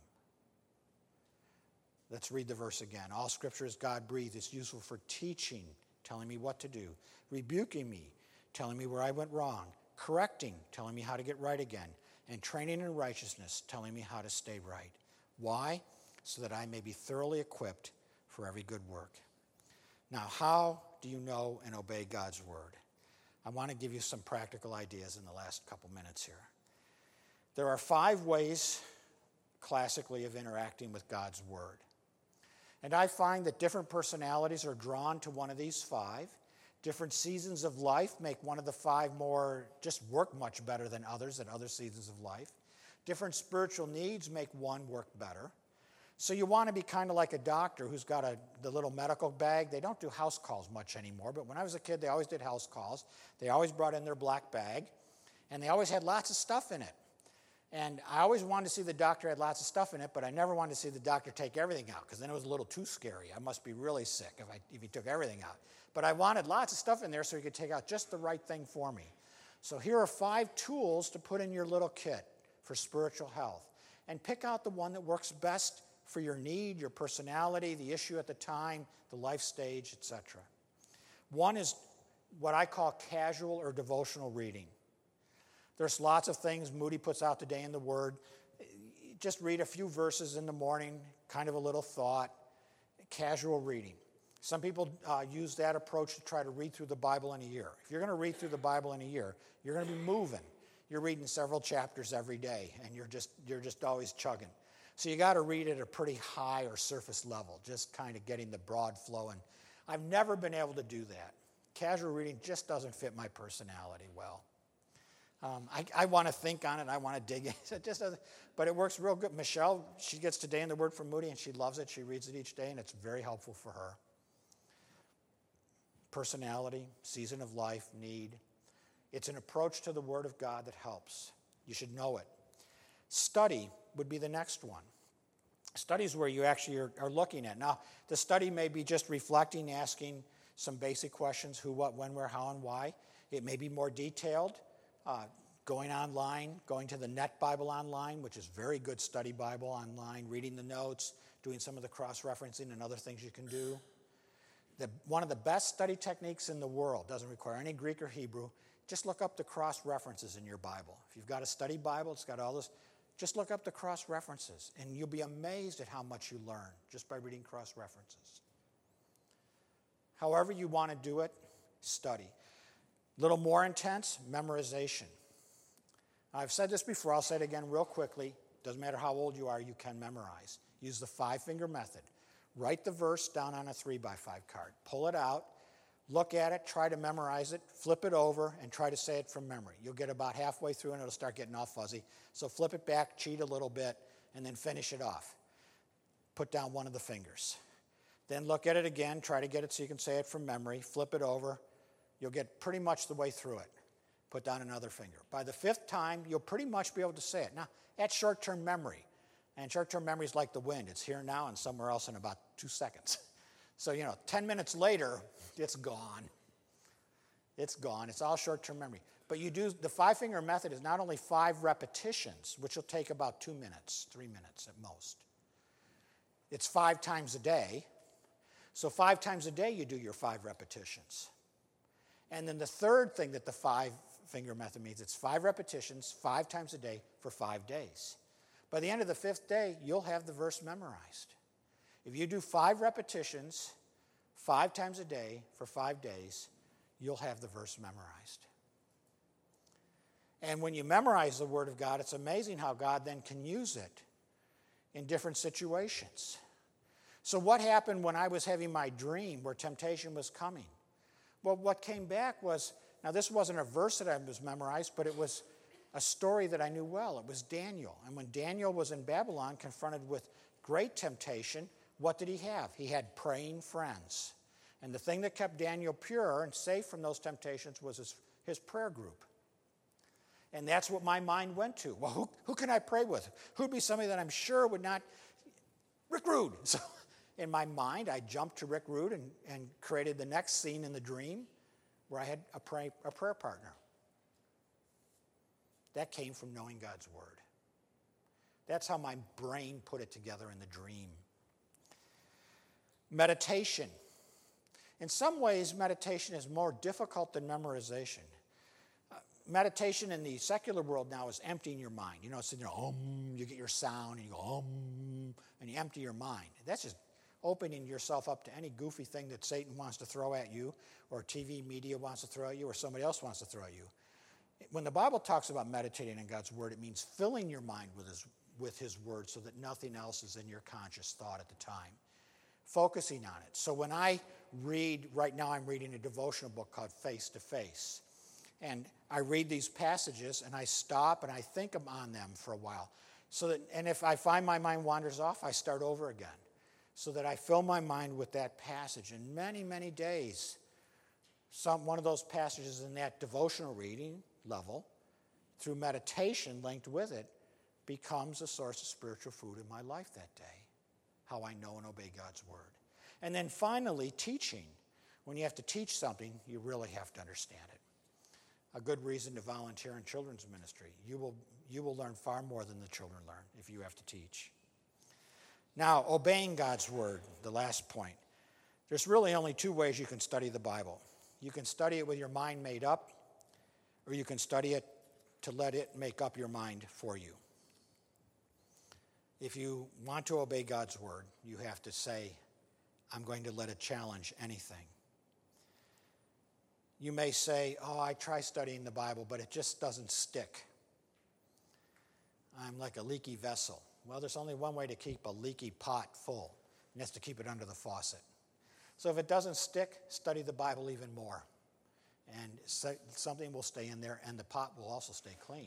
Let's read the verse again. All scripture is God-breathed. It's useful for teaching, telling me what to do, rebuking me, telling me where I went wrong, correcting, telling me how to get right again, and training in righteousness, telling me how to stay right. Why? So that I may be thoroughly equipped for every good work. Now, how do you know and obey God's word? I want to give you some practical ideas in the last couple minutes here. There are 5 ways, classically, of interacting with God's word. And I find that different personalities are drawn to one of these 5. Different seasons of life make one of the 5 more, just work much better than others at other seasons of life. Different spiritual needs make one work better. So you want to be kind of like a doctor who's got the little medical bag. They don't do house calls much anymore, but when I was a kid, they always did house calls. They always brought in their black bag, and they always had lots of stuff in it. And I always wanted to see the doctor had lots of stuff in it, but I never wanted to see the doctor take everything out, because then it was a little too scary. I must be really sick if he took everything out. But I wanted lots of stuff in there so he could take out just the right thing for me. So here are 5 tools to put in your little kit for spiritual health. And pick out the one that works best for your need, your personality, the issue at the time, the life stage, etc. One is what I call casual or devotional reading. There's lots of things Moody puts out today in the Word. Just read a few verses in the morning, kind of a little thought, casual reading. Some people use that approach to try to read through the Bible in a year. If you're going to read through the Bible in a year, you're going to be moving. You're reading several chapters every day, and you're just always chugging. So you got to read at a pretty high or surface level, just kind of getting the broad flow. And I've never been able to do that. Casual reading just doesn't fit my personality well. I want to think on it. I want to dig in. It just doesn't, but it works real good. Michelle, she gets Today in the Word from Moody, and she loves it. She reads it each day, and it's very helpful for her. Personality, season of life, need. It's an approach to the Word of God that helps. You should know it. Study would be the next one. Study is where you actually are looking at. Now, the study may be just reflecting, asking some basic questions, who, what, when, where, how, and why. It may be more detailed. Going online, going to the Net Bible Online, which is very good study Bible online, reading the notes, doing some of the cross-referencing and other things you can do. One of the best study techniques in the world, doesn't require any Greek or Hebrew, just look up the cross references in your Bible. If you've got a study Bible, it's got all this, just look up the cross references, and you'll be amazed at how much you learn just by reading cross references. However you want to do it, study. A little more intense, memorization. I've said this before, I'll say it again real quickly. Doesn't matter how old you are, you can memorize. Use the 5-finger method. Write the verse down on a 3x5 card. Pull it out, look at it, try to memorize it, flip it over, and try to say it from memory. You'll get about halfway through and it'll start getting all fuzzy. So flip it back, cheat a little bit, and then finish it off. Put down one of the fingers. Then look at it again, try to get it so you can say it from memory, flip it over. You'll get pretty much the way through it. Put down another finger. By the 5th time, you'll pretty much be able to say it. Now, that's short-term memory. And short-term memory is like the wind. It's here now and somewhere else in about 2 seconds. So, 10 minutes later, it's gone. It's gone. It's all short-term memory. But you do, the 5-finger method is not only 5 repetitions, which will take about 2 minutes, 3 minutes at most. It's 5 times a day. So 5 times a day you do your 5 repetitions. And then the third thing that the 5-finger method means, it's 5 repetitions, 5 times a day for 5 days. By the end of the 5th day, you'll have the verse memorized. If you do 5 repetitions, 5 times a day for 5 days, you'll have the verse memorized. And when you memorize the Word of God, it's amazing how God then can use it in different situations. So what happened when I was having my dream where temptation was coming? Well, what came back was, now this wasn't a verse that I was memorized, but it was a story that I knew well. It was Daniel. And when Daniel was in Babylon, confronted with great temptation, what did he have? He had praying friends. And the thing that kept Daniel pure and safe from those temptations was his prayer group. And that's what my mind went to. Well, who can I pray with? Who'd be somebody that I'm sure would not? Rick Rude. So in my mind, I jumped to Rick Rude and created the next scene in the dream where I had a prayer partner. That came from knowing God's Word. That's how my brain put it together in the dream. Meditation. In some ways, meditation is more difficult than memorization. Meditation in the secular world now is emptying your mind. It's you get your sound and you go and you empty your mind. That's just opening yourself up to any goofy thing that Satan wants to throw at you, or TV media wants to throw at you, or somebody else wants to throw at you. When the Bible talks about meditating on God's Word, it means filling your mind with His Word so that nothing else is in your conscious thought at the time. Focusing on it. So when I read, right now I'm reading a devotional book called Face to Face. And I read these passages and I stop and I think on them for a while. And if I find my mind wanders off, I start over again. So that I fill my mind with that passage. And many, many days, one of those passages in that devotional reading level, through meditation linked with it, becomes a source of spiritual food in my life that day. How I know and obey God's Word. And then finally, teaching. When you have to teach something, you really have to understand it. A good reason to volunteer in children's ministry. You will learn far more than the children learn if you have to teach. Now, obeying God's Word, the last point. There's really only 2 ways you can study the Bible. You can study it with your mind made up, or you can study it to let it make up your mind for you. If you want to obey God's Word, you have to say, I'm going to let it challenge anything. You may say, I try studying the Bible, but it just doesn't stick. I'm like a leaky vessel. Well, there's only one way to keep a leaky pot full, and that's to keep it under the faucet. So if it doesn't stick, study the Bible even more. And something will stay in there, and the pot will also stay clean.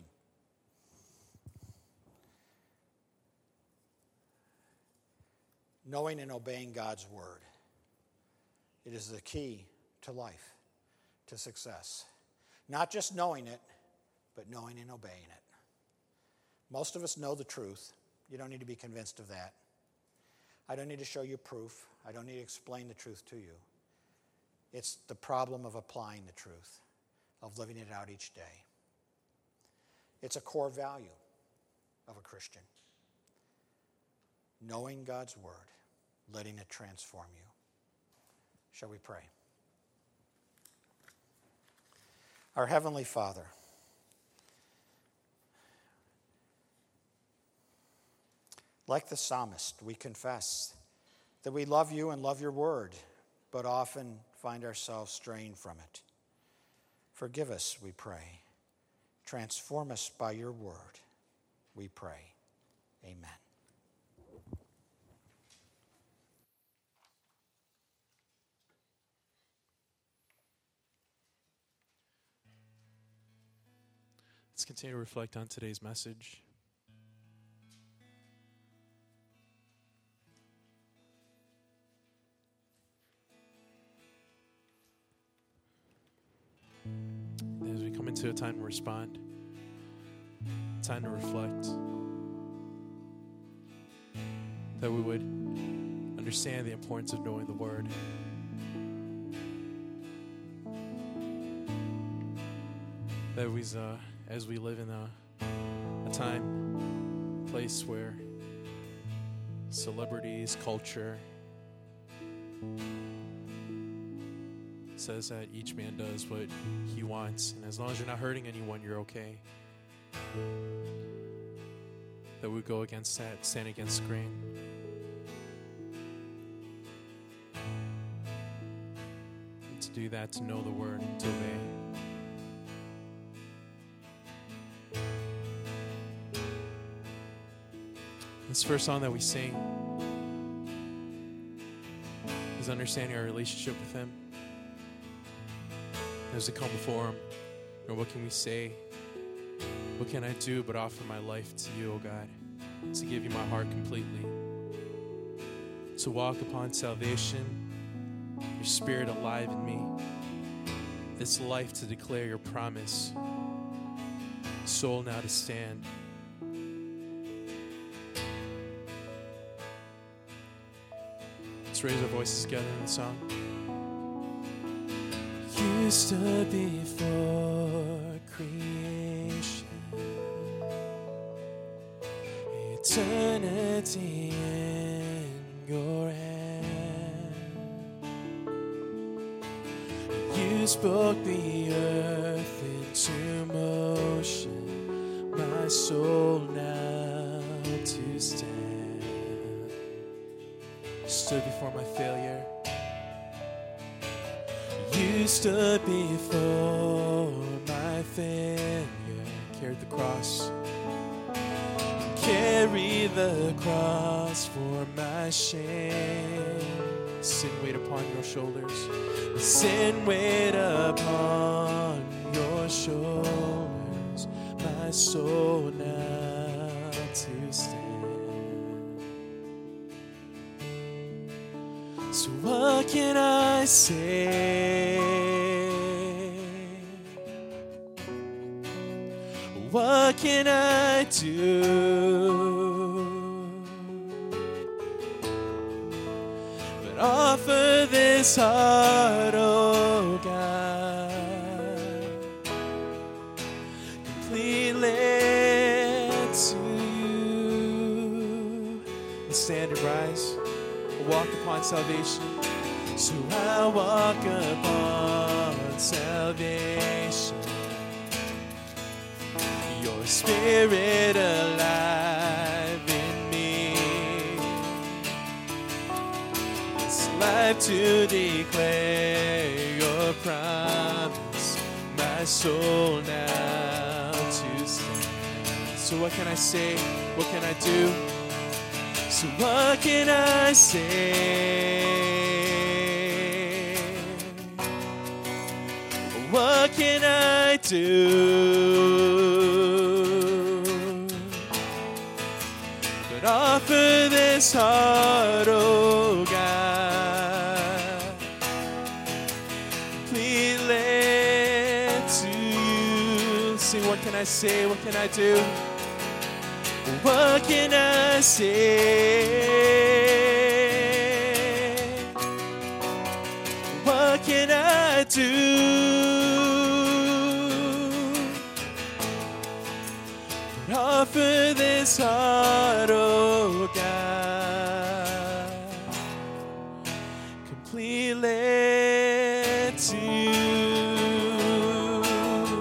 Knowing and obeying God's Word. It is the key to life, to success. Not just knowing it, but knowing and obeying it. Most of us know the truth. You don't need to be convinced of that. I don't need to show you proof. I don't need to explain the truth to you. It's the problem of applying the truth, of living it out each day. It's a core value of a Christian. Knowing God's Word, letting it transform you. Shall we pray? Our Heavenly Father, like the psalmist, we confess that we love you and love your word, but often find ourselves straying from it. Forgive us, we pray. Transform us by your word, we pray. Amen. Let's continue to reflect on today's message. As we come into a time to respond, time to reflect, that we would understand the importance of knowing the Word. That we, as we live in a time, place where celebrities, culture says that each man does what he wants, and as long as you're not hurting anyone, you're okay. That we go against that, stand against the grain. And to do that, to know the Word, and to obey. This first song that we sing is understanding our relationship with Him. As we come before Him, or what can we say? What can I do but offer my life to you, O God? To give you my heart completely. To walk upon salvation, your Spirit alive in me. This life to declare your promise. Soul now to stand. Let's raise our voices together in the song. You stood before creation, eternity in your hand. You spoke the earth into motion, my soul now to stand. Stood before my failure. You stood before my failure, carried the cross, carried the cross for my shame. Sin weighed upon your shoulders, sin weighed upon your shoulders, my soul now to stand. So what can I say? What can I do but offer this heart, oh God, completely to you? Let's stand and rise. Walk upon salvation. So I walk upon salvation. Your Spirit alive in me. This life to declare your promise. My soul now to stand. So what can I say? What can I do? So what can I say? What can I do but offer this heart, oh God, completely to you? Sing, what can I say? What can I do? What can I say? What can I do? Offer this heart, oh God, completely to you.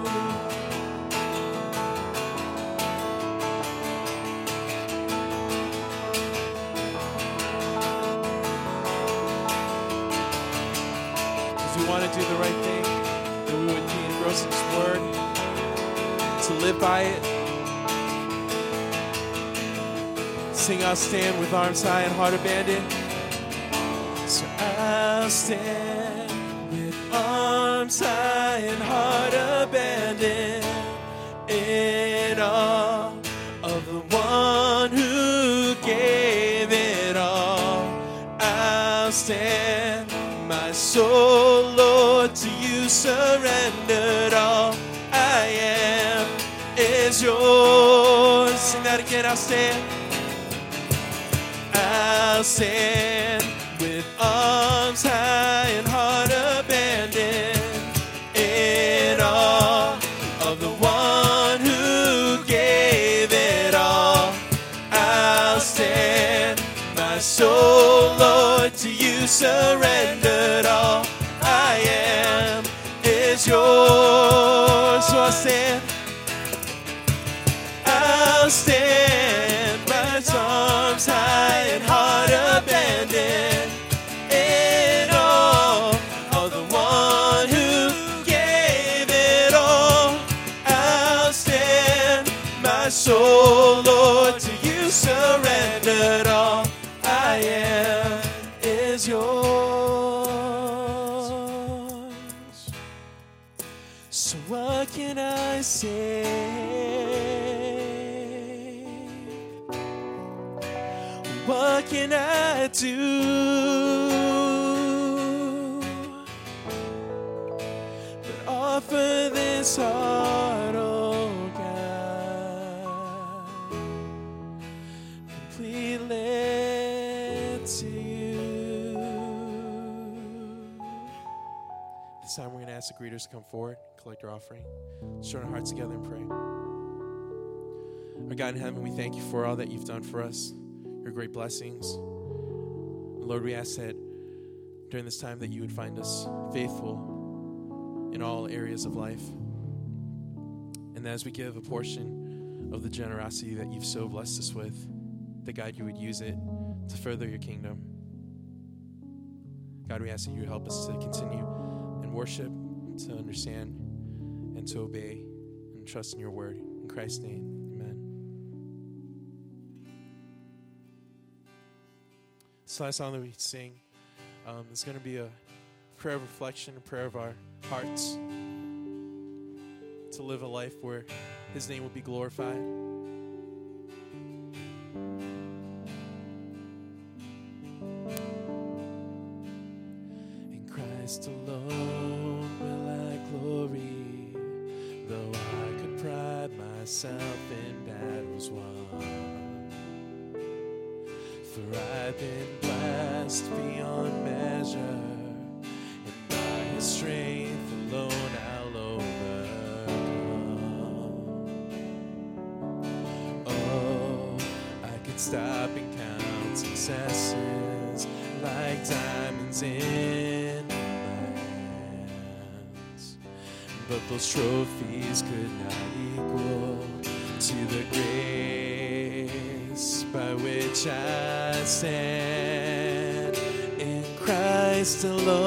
do the right thing, that we would be engrossed in His Word, to live by it. Sing, I'll stand with arms high and heart abandoned. So I'll stand with arms high and heart abandoned in awe of the one who gave it all. I'll stand, my soul, Lord, to you surrendered. All I am is yours. Sing that again. I'll stand. I'll stand with arms high and heart abandoned in awe of the one who gave it all. I'll stand, my soul, Lord, to you surrendered. All I am is yours. So I'll stand. I'll stand, my arms high and heart abandoned in awe of the one who gave it all. I'll stand, my soul, Lord, to you surrendered. All I am is yours. So what can I say? What can I do but offer this heart, oh God, completely to you? This time we're going to ask the greeters to come forward, collect our offering. Let's join our hearts together and pray. Our God in heaven, we thank you for all that you've done for us, your great blessings. Lord, we ask that during this time that you would find us faithful in all areas of life. And that as we give a portion of the generosity that you've so blessed us with, that God, you would use it to further your kingdom. God, we ask that you would help us to continue in worship, to understand, and to obey and trust in your word. In Christ's name. This last song that we sing is going to be a prayer of reflection, a prayer of our hearts to live a life where His name will be glorified. In Christ alone will I glory, though I could pride myself in battles won. For I've been blessed beyond measure, and by His strength alone I'll overcome. Oh, I could stop and count successes like diamonds in my hands, but those trophies could not equal to the grace by which I stand. In Christ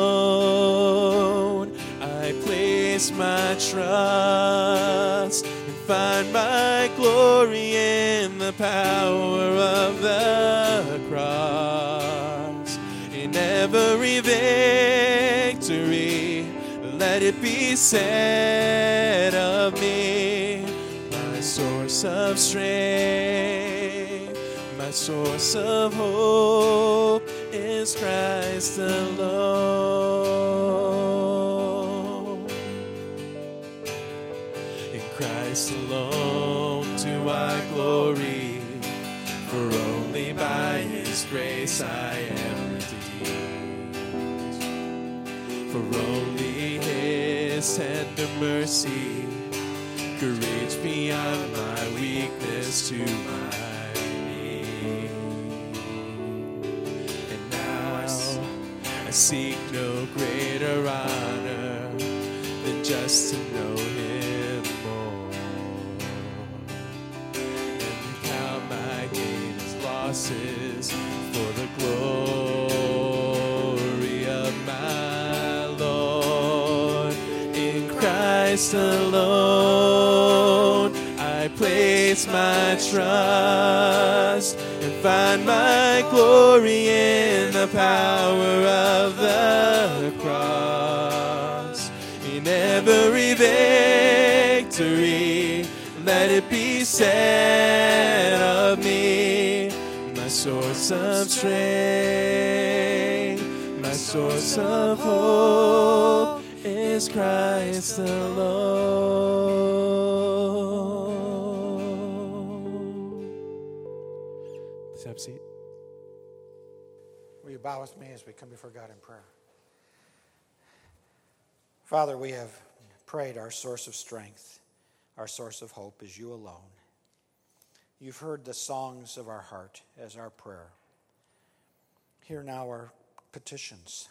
alone I place my trust and find my glory in the power of the cross. In every victory, let it be said of me, my source of strength, my source of hope is Christ alone. In Christ alone do I glory, for only by His grace I am redeemed. For only His tender mercy could reach beyond my weakness to my need. And now I seek no greater honor than just to know Him more, and to count my gains as losses for the glory of my Lord. Christ alone I place my trust and find my glory in the power of the cross. In every victory, let it be said of me, my source of strength, my source of hope is Christ alone. Please have a seat. Will you bow with me as we come before God in prayer? Father, we have prayed our source of strength, our source of hope is you alone. You've heard the songs of our heart as our prayer. Hear now our petitions.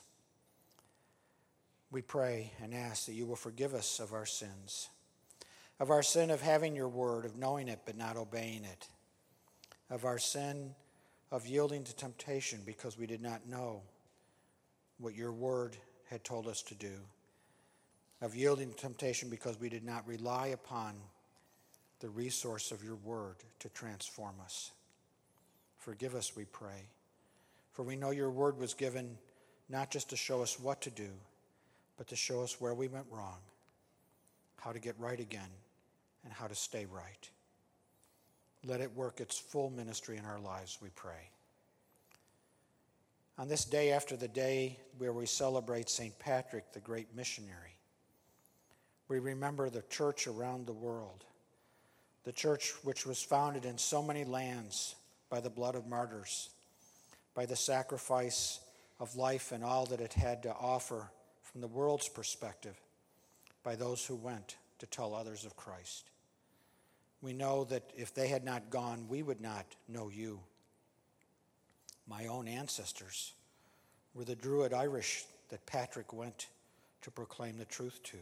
We pray and ask that you will forgive us of our sins, of our sin of having your word, of knowing it but not obeying it, of our sin of yielding to temptation because we did not know what your word had told us to do, of yielding to temptation because we did not rely upon the resource of your word to transform us. Forgive us, we pray, for we know your word was given not just to show us what to do, but to show us where we went wrong, how to get right again, and how to stay right. Let it work its full ministry in our lives, we pray. On this day after the day where we celebrate St. Patrick, the great missionary, we remember the church around the world, the church which was founded in so many lands by the blood of martyrs, by the sacrifice of life and all that it had to offer from the world's perspective, by those who went to tell others of Christ. We know that if they had not gone, we would not know you. My own ancestors were the Druid Irish that Patrick went to proclaim the truth to.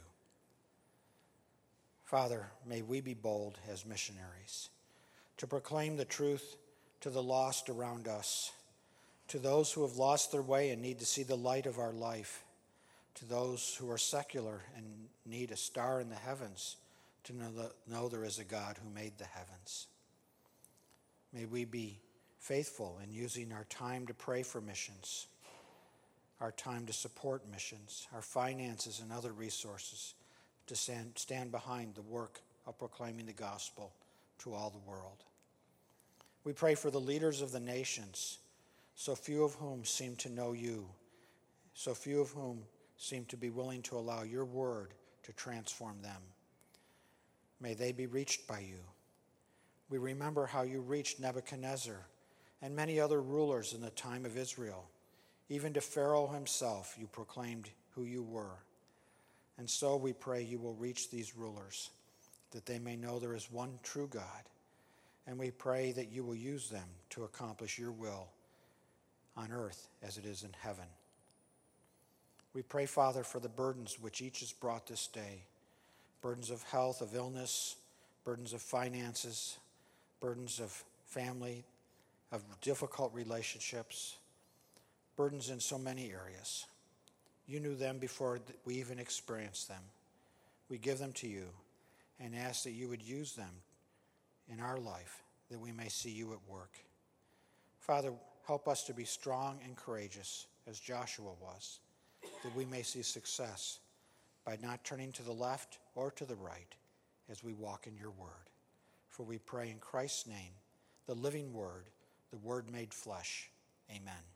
Father, may we be bold as missionaries to proclaim the truth to the lost around us, to those who have lost their way and need to see the light of our life, to those who are secular and need a star in the heavens to know there is a God who made the heavens. May we be faithful in using our time to pray for missions, our time to support missions, our finances and other resources to stand behind the work of proclaiming the gospel to all the world. We pray for the leaders of the nations, so few of whom seem to know you, so few of whom seem to be willing to allow your word to transform them. May they be reached by you. We remember how you reached Nebuchadnezzar and many other rulers in the time of Israel. Even to Pharaoh himself, you proclaimed who you were. And so we pray you will reach these rulers, that they may know there is one true God. And we pray that you will use them to accomplish your will on earth as it is in heaven. We pray, Father, for the burdens which each has brought this day, burdens of health, of illness, burdens of finances, burdens of family, of difficult relationships, burdens in so many areas. You knew them before we even experienced them. We give them to you and ask that you would use them in our life, that we may see you at work. Father, help us to be strong and courageous as Joshua was, that we may see success by not turning to the left or to the right as we walk in your word. For we pray in Christ's name, the living word, the word made flesh. Amen.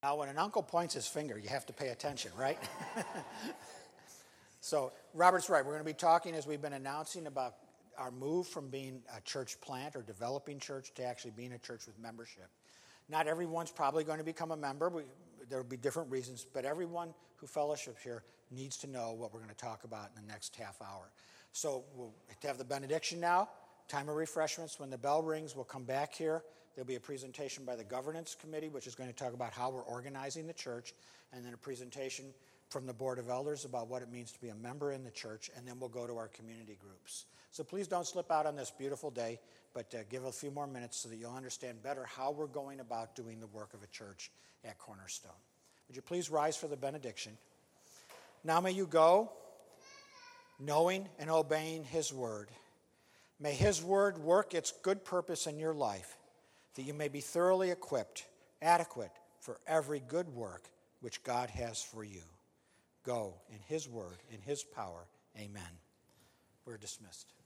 Now, when an uncle points his finger, you have to pay attention, right? So, Robert's right. We're going to be talking, as we've been announcing, about our move from being a church plant or developing church to actually being a church with membership. Not everyone's probably going to become a member. There will be different reasons, but everyone who fellowships here needs to know what we're going to talk about in the next half hour. So we'll have the benediction now, time of refreshments. When the bell rings, we'll come back here. There'll be a presentation by the governance committee, which is going to talk about how we're organizing the church, and then a presentation from the Board of Elders about what it means to be a member in the church, and then we'll go to our community groups. So please don't slip out on this beautiful day, but give a few more minutes so that you'll understand better how we're going about doing the work of a church at Cornerstone. Would you please rise for the benediction? Now may you go, knowing and obeying his word. May his word work its good purpose in your life, that you may be thoroughly equipped, adequate for every good work which God has for you. Go in his word, in his power. Amen. We're dismissed.